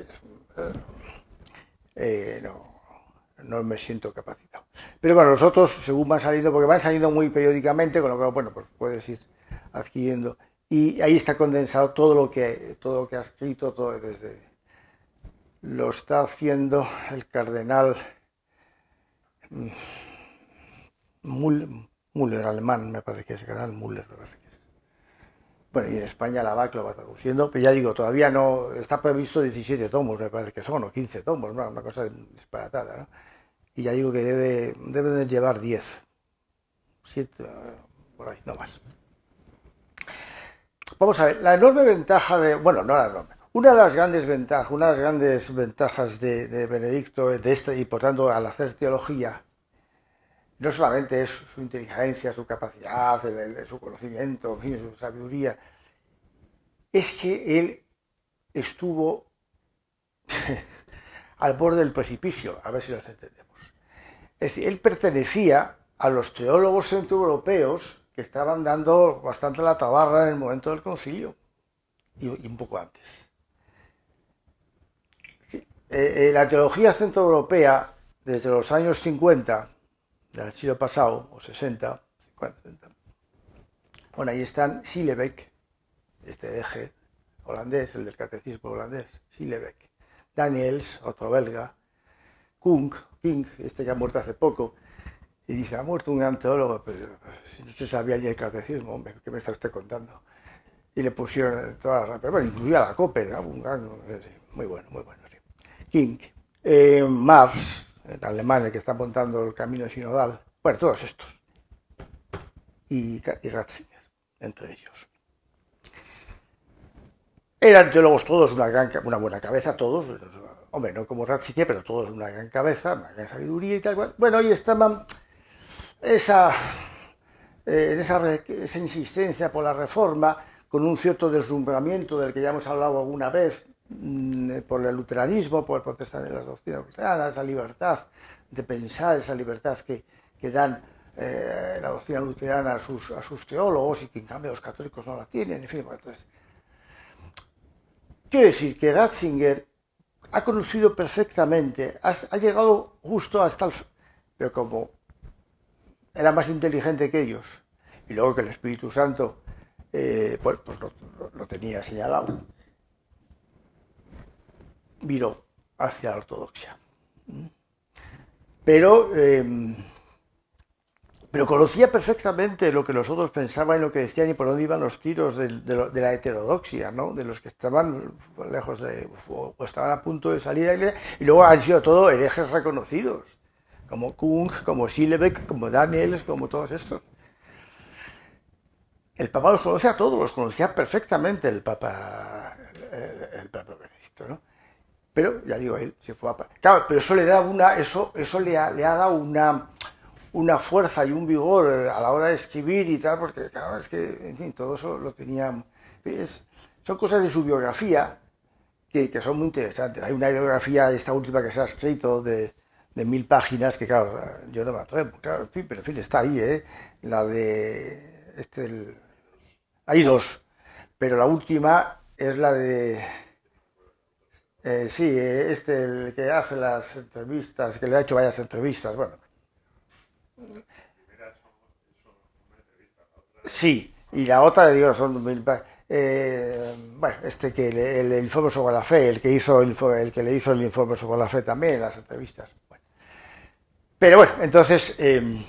Speaker 1: no me siento capacitado. Pero bueno, los otros, según van saliendo, porque van saliendo muy periódicamente, con lo que, bueno, pues puedes ir adquiriendo. Y ahí está condensado todo lo que ha escrito, todo desde... Lo está haciendo el cardenal Müller, alemán, me parece que es el cardenal Müller, me parece que es. Bueno, y en España la BAC lo va traduciendo, pero ya digo, todavía no, está previsto 17 tomos, me parece que son, o 15 tomos, ¿no? Una cosa disparatada, ¿no? Y ya digo que deben de llevar 10, 7, por ahí, no más. Vamos a ver, la enorme ventaja bueno, no la enorme, una de las grandes ventajas de Benedicto, y por tanto al hacer teología, no solamente es su inteligencia, su capacidad, su conocimiento, en fin, su sabiduría, es que él estuvo al borde del precipicio, a ver si nos entendemos. Es decir, él pertenecía a los teólogos centroeuropeos que estaban dando bastante la tabarra en el momento del concilio y un poco antes. La teología centroeuropea, desde los años 50 del siglo pasado, o 60, 50, 60, bueno, ahí están Sillebeck, este eje holandés, el del catecismo holandés, Sillebeck, Daniels, otro belga, King, este que ha muerto hace poco, y dice, ha muerto un gran teólogo, pero si no se sabía ni el catecismo, hombre, ¿qué me está usted contando? Y le pusieron todas las... Pero bueno, incluía la COPE, ¿no? Muy bueno, sí. King, Marx, el alemán, el que está montando el camino sinodal, bueno, todos estos, y Ratzinger, entre ellos. Eran teólogos todos una buena cabeza, todos, hombre, no como Ratzinger, pero todos una gran cabeza, una gran sabiduría y tal cual. Bueno, y estaban esa insistencia por la reforma, con un cierto deslumbramiento del que ya hemos hablado alguna vez, por el luteranismo, por el protestantismo de las doctrinas luteranas, esa libertad de pensar, esa libertad que dan la doctrina luterana a sus teólogos y que en cambio los católicos no la tienen, en fin, bueno, entonces. Quiero decir que Ratzinger ha conocido perfectamente, ha llegado justo hasta el... pero como era más inteligente que ellos, y luego que el Espíritu Santo pues lo tenía señalado, viró hacia la ortodoxia. Pero conocía perfectamente lo que los otros pensaban y lo que decían y por dónde iban los tiros de la heterodoxia, ¿no? De los que estaban lejos o estaban a punto de salir de la iglesia, y luego han sido todos herejes reconocidos, como Kung, como Schillebeck, como Daniels, como todos estos. El Papa los conocía a todos, los conocía perfectamente el Papa Benedicto, ¿no? Pero, ya digo, él se fue a... Claro, pero eso le da eso le ha dado una fuerza y un vigor a la hora de escribir y tal, porque claro, es que, en fin, todo eso lo tenía... son cosas de su biografía que son muy interesantes. Hay una biografía, esta última que se ha escrito, de 1000 páginas, que claro, yo no me atrevo, claro, pero en fin, está ahí, la de... hay dos, pero la última es la de... sí, el que hace las entrevistas, que le ha hecho varias entrevistas, bueno. Sí, y la otra, digo, son 1000 páginas. Bueno, que el informe sobre la fe, el que le hizo el informe sobre la fe también, las entrevistas. Bueno. Pero bueno, entonces, en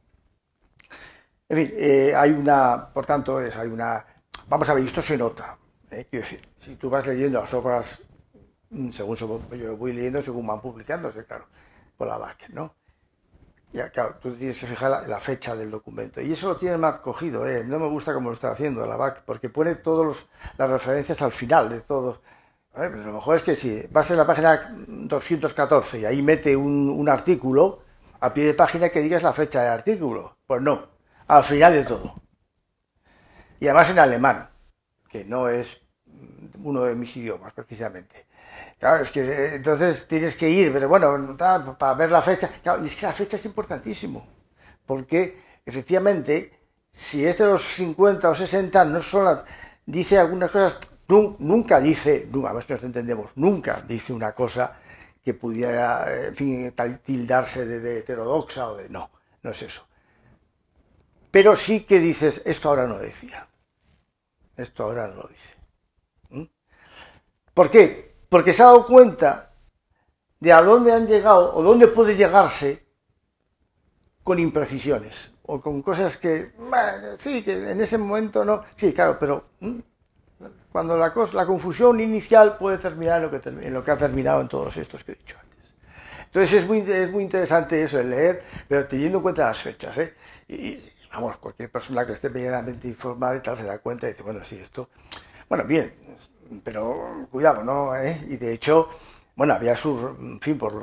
Speaker 1: fin, por tanto, vamos a ver, esto se nota, quiero decir, si tú vas leyendo las obras, yo lo voy leyendo según van publicándose, claro, por la BAC, ¿no? Ya, claro, tú tienes que fijar la fecha del documento. Y eso lo tiene mal cogido, no me gusta cómo lo está haciendo la BAC, porque pone todas las referencias al final de todo. Pero a lo mejor es que si vas en la página 214 y ahí mete un artículo, a pie de página que digas la fecha del artículo. Pues no, al final de todo. Y además en alemán, que no es uno de mis idiomas, precisamente. Claro, es que entonces tienes que ir, pero bueno, para ver la fecha. Claro, y es que la fecha es importantísimo, porque efectivamente, si es de los 50 o 60, no solo dice algunas cosas, nunca dice, a ver si nos entendemos, nunca dice una cosa que pudiera, en fin, tildarse de heterodoxa o de... No es eso. Pero sí que dices, esto ahora no decía, esto ahora no lo dice. ¿Por qué? Porque se ha dado cuenta de a dónde han llegado o dónde puede llegarse con imprecisiones o con cosas que, sí, que en ese momento no, sí, claro, pero cuando la confusión inicial puede terminar en lo que ha terminado en todos estos que he dicho antes. Entonces es muy interesante eso, el leer, pero teniendo en cuenta las fechas, y vamos, cualquier persona que esté medianamente informada y tal se da cuenta y dice, bueno, sí, esto, bueno, bien, pero cuidado, ¿no? Y de hecho, bueno, había en fin, por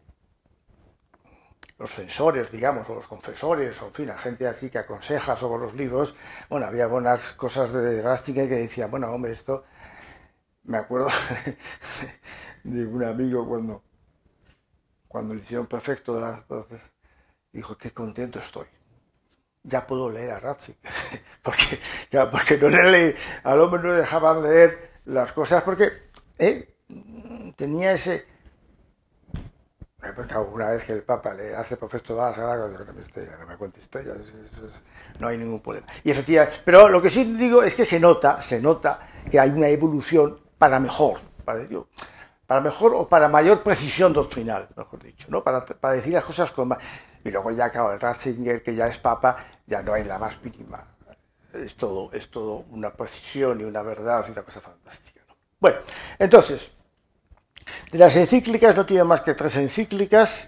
Speaker 1: los censores, digamos, o los confesores, o en fin, la gente así que aconseja sobre los libros, bueno, había buenas cosas de Ratzinger que decían, bueno, hombre, esto, me acuerdo de un amigo cuando le hicieron prefecto dijo, qué contento estoy. Ya puedo leer a Ratzinger, porque no le leí, al hombre no le dejaban leer las cosas porque tenía ese... Porque alguna vez que el Papa le hace prefecto a la Sagrada, no me cuente historias, no hay ningún problema. Y efectivamente, pero lo que sí digo es que se nota que hay una evolución para mejor, para mejor o para mayor precisión doctrinal, mejor dicho, ¿no? Para decir las cosas con más... Y luego ya, claro, el Ratzinger, que ya es Papa, ya no hay la más mínima. Es todo una precisión y una verdad y una cosa fantástica, ¿no? Bueno, entonces, De las encíclicas no tiene más que 3 encíclicas,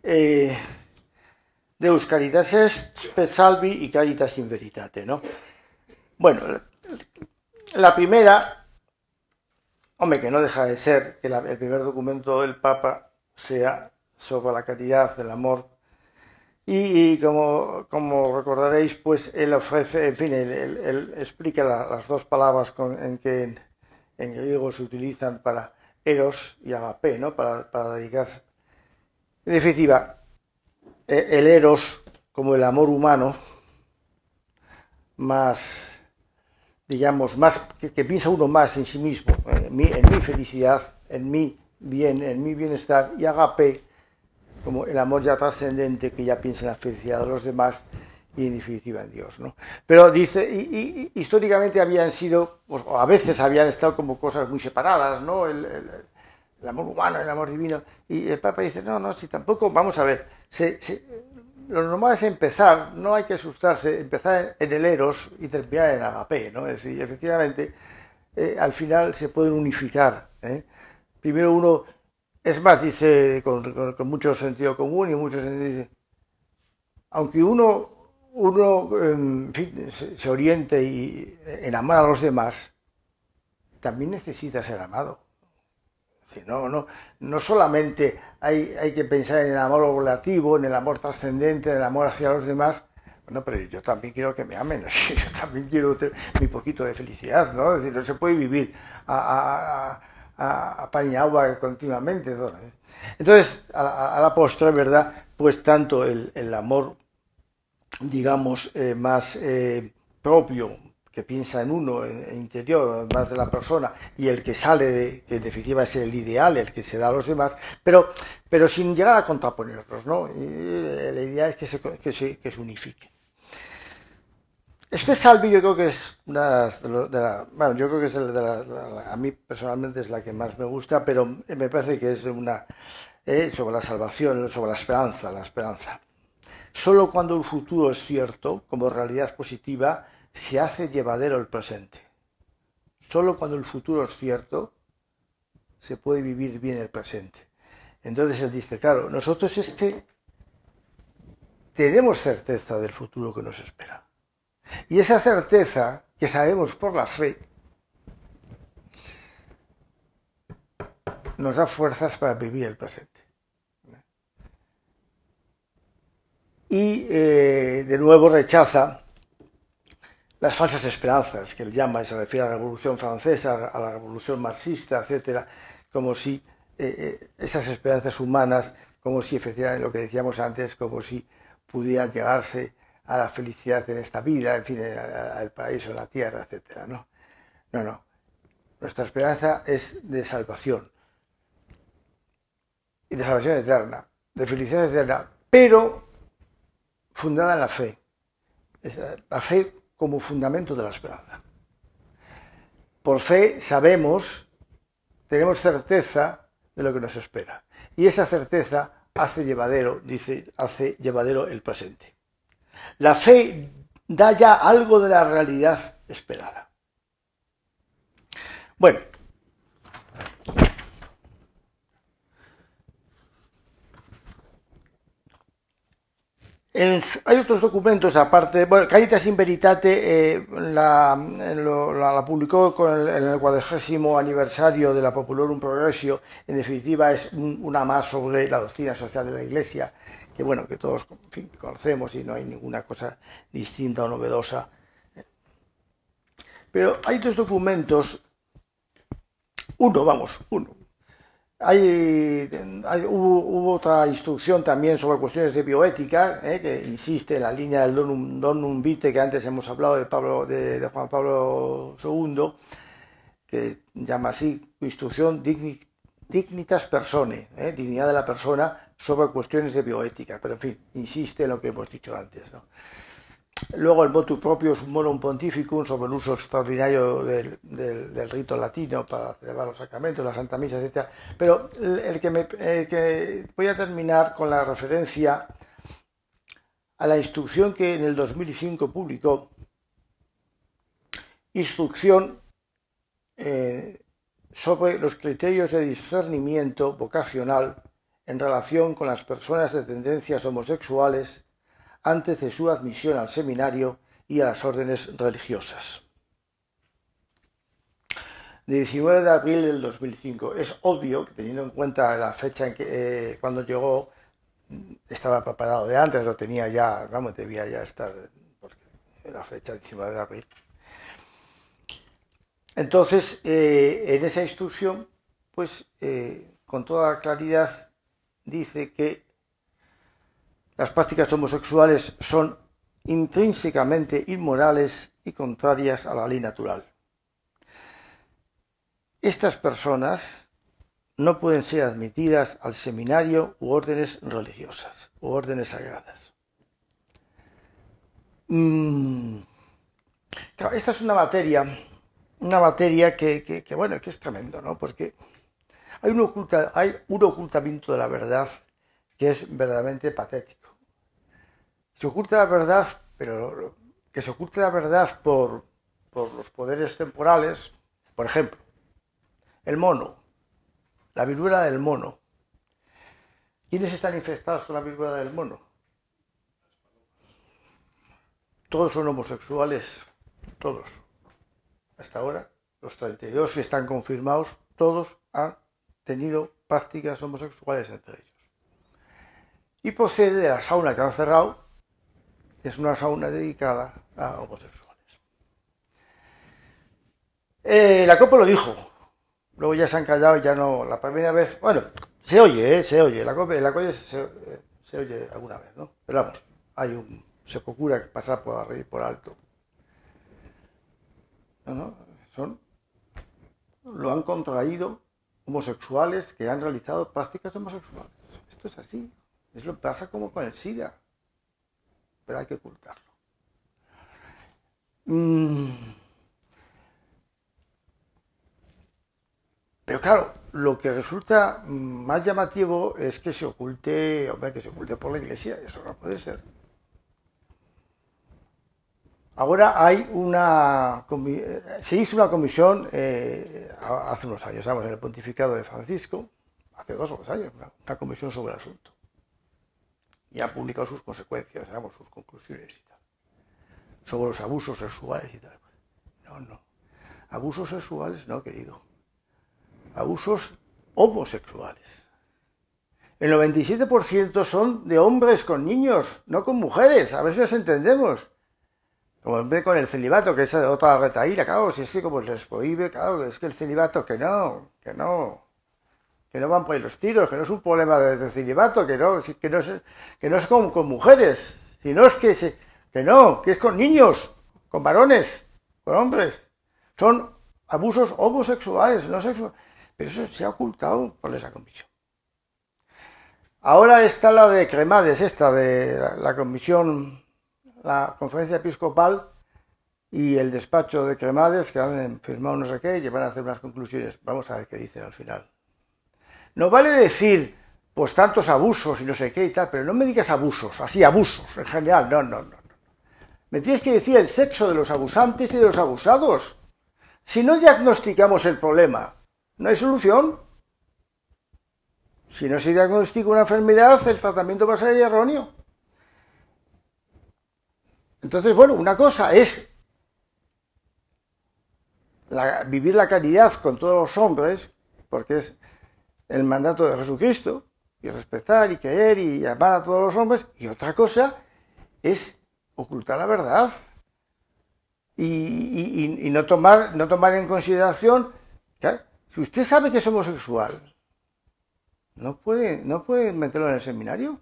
Speaker 1: Deus Caritas Est, Spes Salvi y Caritas in Veritate, ¿no? Bueno, la primera, hombre, que no deja de ser que el primer documento del Papa sea sobre la caridad, el amor, y como recordaréis, pues él ofrece, en fin, él explica las 2 palabras en que en griego se utilizan para eros y agape, ¿no? Para dedicarse. En definitiva, el eros como el amor humano, más, digamos, más que piensa uno más en sí mismo, en mi felicidad, en mi bien, en mi bienestar, y agape como el amor ya trascendente que ya piensa en la felicidad de los demás y en definitiva en Dios, ¿no? Pero dice, y históricamente habían sido, pues, o a veces habían estado como cosas muy separadas, ¿no? El amor humano, el amor divino, y el Papa dice, no, si tampoco, vamos a ver, lo normal es empezar, no hay que asustarse, empezar en el eros y terminar en agape, ¿no? Es decir, efectivamente, al final se pueden unificar, ¿eh? Primero uno, es más, dice, con mucho sentido común y mucho sentido, dice, aunque uno en fin, se oriente y en amar a los demás, también necesita ser amado. Es decir, no solamente hay que pensar en el amor relativo, en el amor trascendente, en el amor hacia los demás. Bueno, pero yo también quiero que me amen, yo también quiero mi poquito de felicidad, ¿no? Es decir, no se puede vivir a pan y agua continuamente, ¿no? Entonces, a la postre, ¿verdad? Pues tanto el amor, digamos, más propio, que piensa en uno, en interior, más de la persona, y el que sale, que en definitiva es el ideal, el que se da a los demás, pero sin llegar a contraponerlos, ¿no? Y la idea es que se unifique. Spes Salvi yo creo que es bueno, yo creo que es a mí personalmente es la que más me gusta, pero me parece que es sobre la salvación, sobre la esperanza. Solo cuando el futuro es cierto, como realidad positiva, se hace llevadero el presente. Solo cuando el futuro es cierto, se puede vivir bien el presente. Entonces él dice, claro, nosotros tenemos certeza del futuro que nos espera. Y esa certeza que sabemos por la fe nos da fuerzas para vivir el presente. Y de nuevo rechaza las falsas esperanzas que él llama, y se refiere a la Revolución Francesa, a la Revolución Marxista, etcétera, como si esas esperanzas humanas, como si efectivamente lo que decíamos antes, como si pudiera llegarse a la felicidad en esta vida, en fin, al paraíso en la tierra, etcétera, ¿no? No. Nuestra esperanza es de salvación, y de salvación eterna, de felicidad eterna, pero fundada en la fe. La fe como fundamento de la esperanza. Por fe sabemos, tenemos certeza de lo que nos espera. Y esa certeza hace llevadero el presente. La fe da ya algo de la realidad esperada. Bueno, hay otros documentos aparte. Bueno, Caritas in Veritate la publicó en el 40º aniversario de la Populorum Progressio. En definitiva, es una más sobre la doctrina social de la Iglesia, que bueno, que todos, en fin, conocemos y no hay ninguna cosa distinta o novedosa. Pero hay dos documentos. Uno. Hubo otra instrucción también sobre cuestiones de bioética, que insiste en la línea del Donum Vitae que antes hemos hablado de Juan Pablo II, que llama así instrucción Dignitas Personae, dignidad de la persona, sobre cuestiones de bioética, pero en fin, insiste en lo que hemos dicho antes, ¿no? Luego el Motu Proprio Summorum Pontificum sobre el uso extraordinario del rito latino para celebrar los sacramentos, la Santa Misa, etc. Pero el que voy a terminar con la referencia a la instrucción que en el 2005 publicó, instrucción sobre los criterios de discernimiento vocacional en relación con las personas de tendencias homosexuales antes de su admisión al seminario y a las órdenes religiosas. De 19 de abril del 2005. Es obvio que, teniendo en cuenta la fecha en que cuando llegó, estaba preparado de antes, lo tenía ya, vamos, debía ya estar, porque la fecha 19 de abril. Entonces, en esa instrucción, pues, con toda claridad, dice que las prácticas homosexuales son intrínsecamente inmorales y contrarias a la ley natural. Estas personas no pueden ser admitidas al seminario u órdenes religiosas, u órdenes sagradas. Claro, esta es una materia que bueno, que es tremendo, ¿no? Porque hay un ocultamiento de la verdad que es verdaderamente patético. Se oculta la verdad, pero que se oculte la verdad por los poderes temporales. Por ejemplo, el mono, la viruela del mono. ¿Quiénes están infectados con la viruela del mono? Todos son homosexuales, todos. Hasta ahora, los 32 que están confirmados, todos han tenido prácticas homosexuales entre ellos. Y procede de la sauna que han cerrado, que es una sauna dedicada a homosexuales. La COPE lo dijo, luego ya se han callado y ya no, la primera vez, bueno, se oye, la COPE se oye alguna vez, ¿no? Pero vamos, se procura pasar por arriba y por alto. Lo han contraído homosexuales que han realizado prácticas homosexuales. Esto es así. Es lo que pasa como con el SIDA. Pero hay que ocultarlo. Pero claro, lo que resulta más llamativo es que se oculte, que se oculte por la Iglesia. Eso no puede ser. Ahora se hizo una comisión hace unos años, en el pontificado de Francisco, hace 2 o 3 años, una comisión sobre el asunto. Y ha publicado sus consecuencias, sus conclusiones y tal. Sobre los abusos sexuales y tal. No. Abusos sexuales no, querido. Abusos homosexuales. El 97% son de hombres con niños, no con mujeres. A ver si nos entendemos. Como en vez con el celibato, que es otra retaíla, claro, si es que como les prohíbe, claro, es que el celibato, que no van por ahí los tiros, que no es un problema de celibato, que no es con mujeres, sino es que es con niños, con varones, con hombres. Son abusos homosexuales, no sexuales. Pero eso se ha ocultado por esa comisión. Ahora está la de Cremades, esta de la comisión, la conferencia episcopal y el despacho de Cremades, que han firmado no sé qué y van a hacer unas conclusiones. Vamos a ver qué dicen al final. No vale decir, pues tantos abusos y no sé qué y tal, pero no me digas abusos, así abusos en general, no. Me tienes que decir el sexo de los abusantes y de los abusados. Si no diagnosticamos el problema, no hay solución. Si no se diagnostica una enfermedad, el tratamiento va a ser erróneo. Entonces, bueno, una cosa es vivir la caridad con todos los hombres, porque es el mandato de Jesucristo, y respetar y querer y amar a todos los hombres, y otra cosa es ocultar la verdad y no tomar en consideración, ¿claro? Si usted sabe que es homosexual, no puede meterlo en el seminario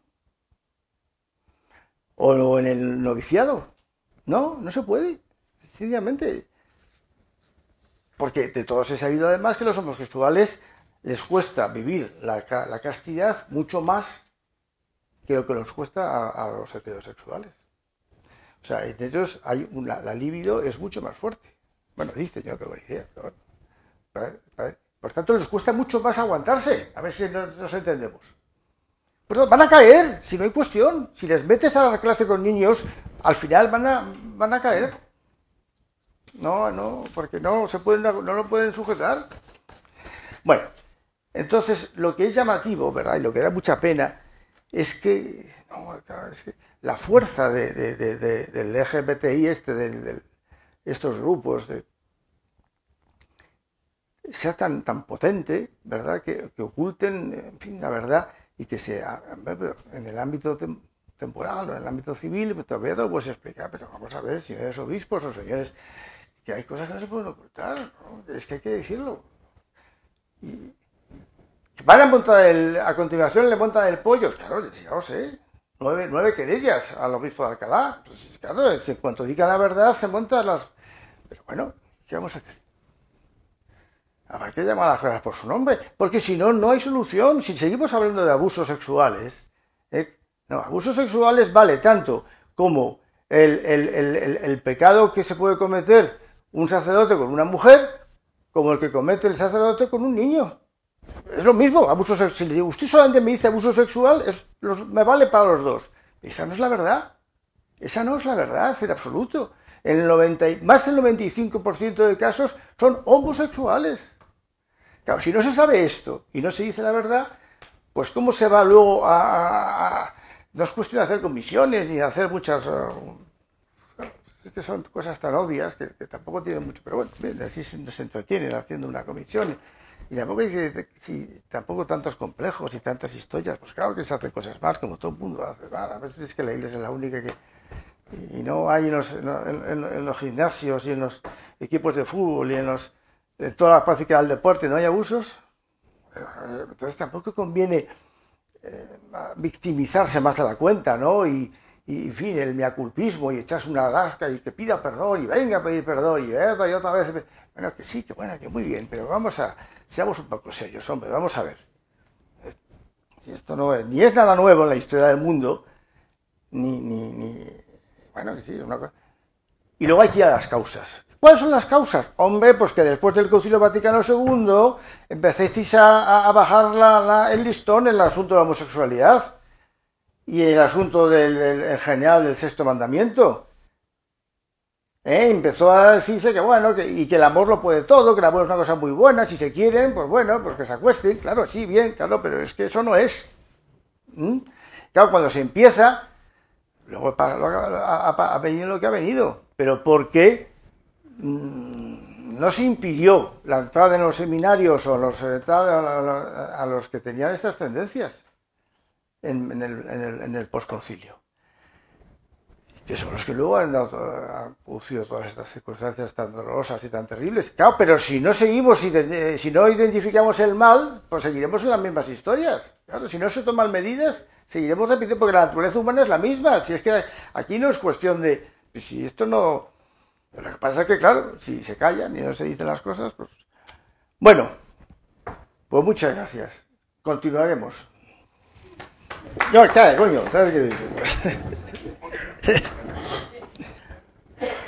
Speaker 1: o en el noviciado. No se puede, sencillamente. Porque de todos he sabido además que los homosexuales les cuesta vivir la castidad mucho más que lo que nos cuesta a los heterosexuales. O sea, entre ellos la libido es mucho más fuerte. Bueno, dice, yo no tengo ni idea. Pero, por tanto, les cuesta mucho más aguantarse. A ver si nos entendemos. Pero van a caer, si no hay cuestión. Si les metes a la clase con niños, al final van a caer. No, porque no lo pueden sujetar. Bueno, entonces lo que es llamativo, ¿verdad? Y lo que da mucha pena es que, no, claro, es que la fuerza del LGBTI, estos grupos, sea tan potente, ¿verdad? Que oculten, en fin, la verdad y que sea en el ámbito temporal o en el ámbito civil, pues todavía te lo puedes explicar, pero vamos a ver, señores obispos o señores, que hay cosas que no se pueden ocultar, ¿no? Es que hay que decirlo. Y van a montar a continuación le montan el pollo, claro, ya lo sé. 9 querellas al obispo de Alcalá. Pues, claro, en cuanto diga la verdad se montan las... Pero bueno, ¿qué vamos a hacer? Habrá que llamar a las cosas por su nombre, porque si no, no hay solución. Si seguimos hablando de abusos sexuales, no, abusos sexuales vale tanto como el pecado que se puede cometer un sacerdote con una mujer, como el que comete el sacerdote con un niño. Es lo mismo, abuso sexual. Si usted solamente me dice abuso sexual, me vale para los dos. Esa no es la verdad. Esa no es la verdad en absoluto. Más del 95% de casos son homosexuales. Claro, si no se sabe esto y no se dice la verdad, pues ¿cómo se va luego no es cuestión de hacer comisiones ni de hacer muchas... es que son cosas tan obvias que tampoco tienen mucho... Pero bueno, así se entretienen haciendo una comisión. Y tampoco hay tampoco tantos complejos y tantas historias. Pues claro que se hacen cosas más, como todo el mundo hace. A veces es que la iglesia es la única que... Y no hay en los gimnasios y en los equipos de fútbol y en toda la práctica del deporte no hay abusos. Entonces tampoco conviene victimizarse más de la cuenta, ¿no? Y en fin, el meaculpismo y echarse una lasca y que pida perdón y venga a pedir perdón y otra vez. Bueno, que sí, que bueno, que muy bien, pero seamos un poco serios, hombre, vamos a ver. Esto ni es nada nuevo en la historia del mundo, bueno, que sí, es una cosa. Y luego hay que ir a las causas. ¿Cuáles son las causas? Hombre, pues que después del Concilio Vaticano II empezasteis a bajar el listón en el asunto de la homosexualidad y el asunto en general del sexto mandamiento. Empezó a decirse que bueno, y que el amor lo puede todo, que el amor es una cosa muy buena, si se quieren, pues bueno, pues que se acuesten, claro, sí, bien, claro, pero es que eso no es. Claro, cuando se empieza, luego ha venido lo que ha venido, pero ¿por qué no se impidió la entrada en los seminarios o a los que tenían estas tendencias en el posconcilio? Que son los que luego han producido todas estas circunstancias tan dolorosas y tan terribles. Claro, pero si no seguimos, si no identificamos el mal, pues seguiremos en las mismas historias. Claro, si no se toman medidas, seguiremos repitiendo, porque la naturaleza humana es la misma. Si es que aquí no es cuestión de... Si esto no... Lo que pasa es que, claro, si se callan y no se dicen las cosas, pues... Bueno, pues muchas gracias. Continuaremos. No, cae, coño, ¿sabes qué dices?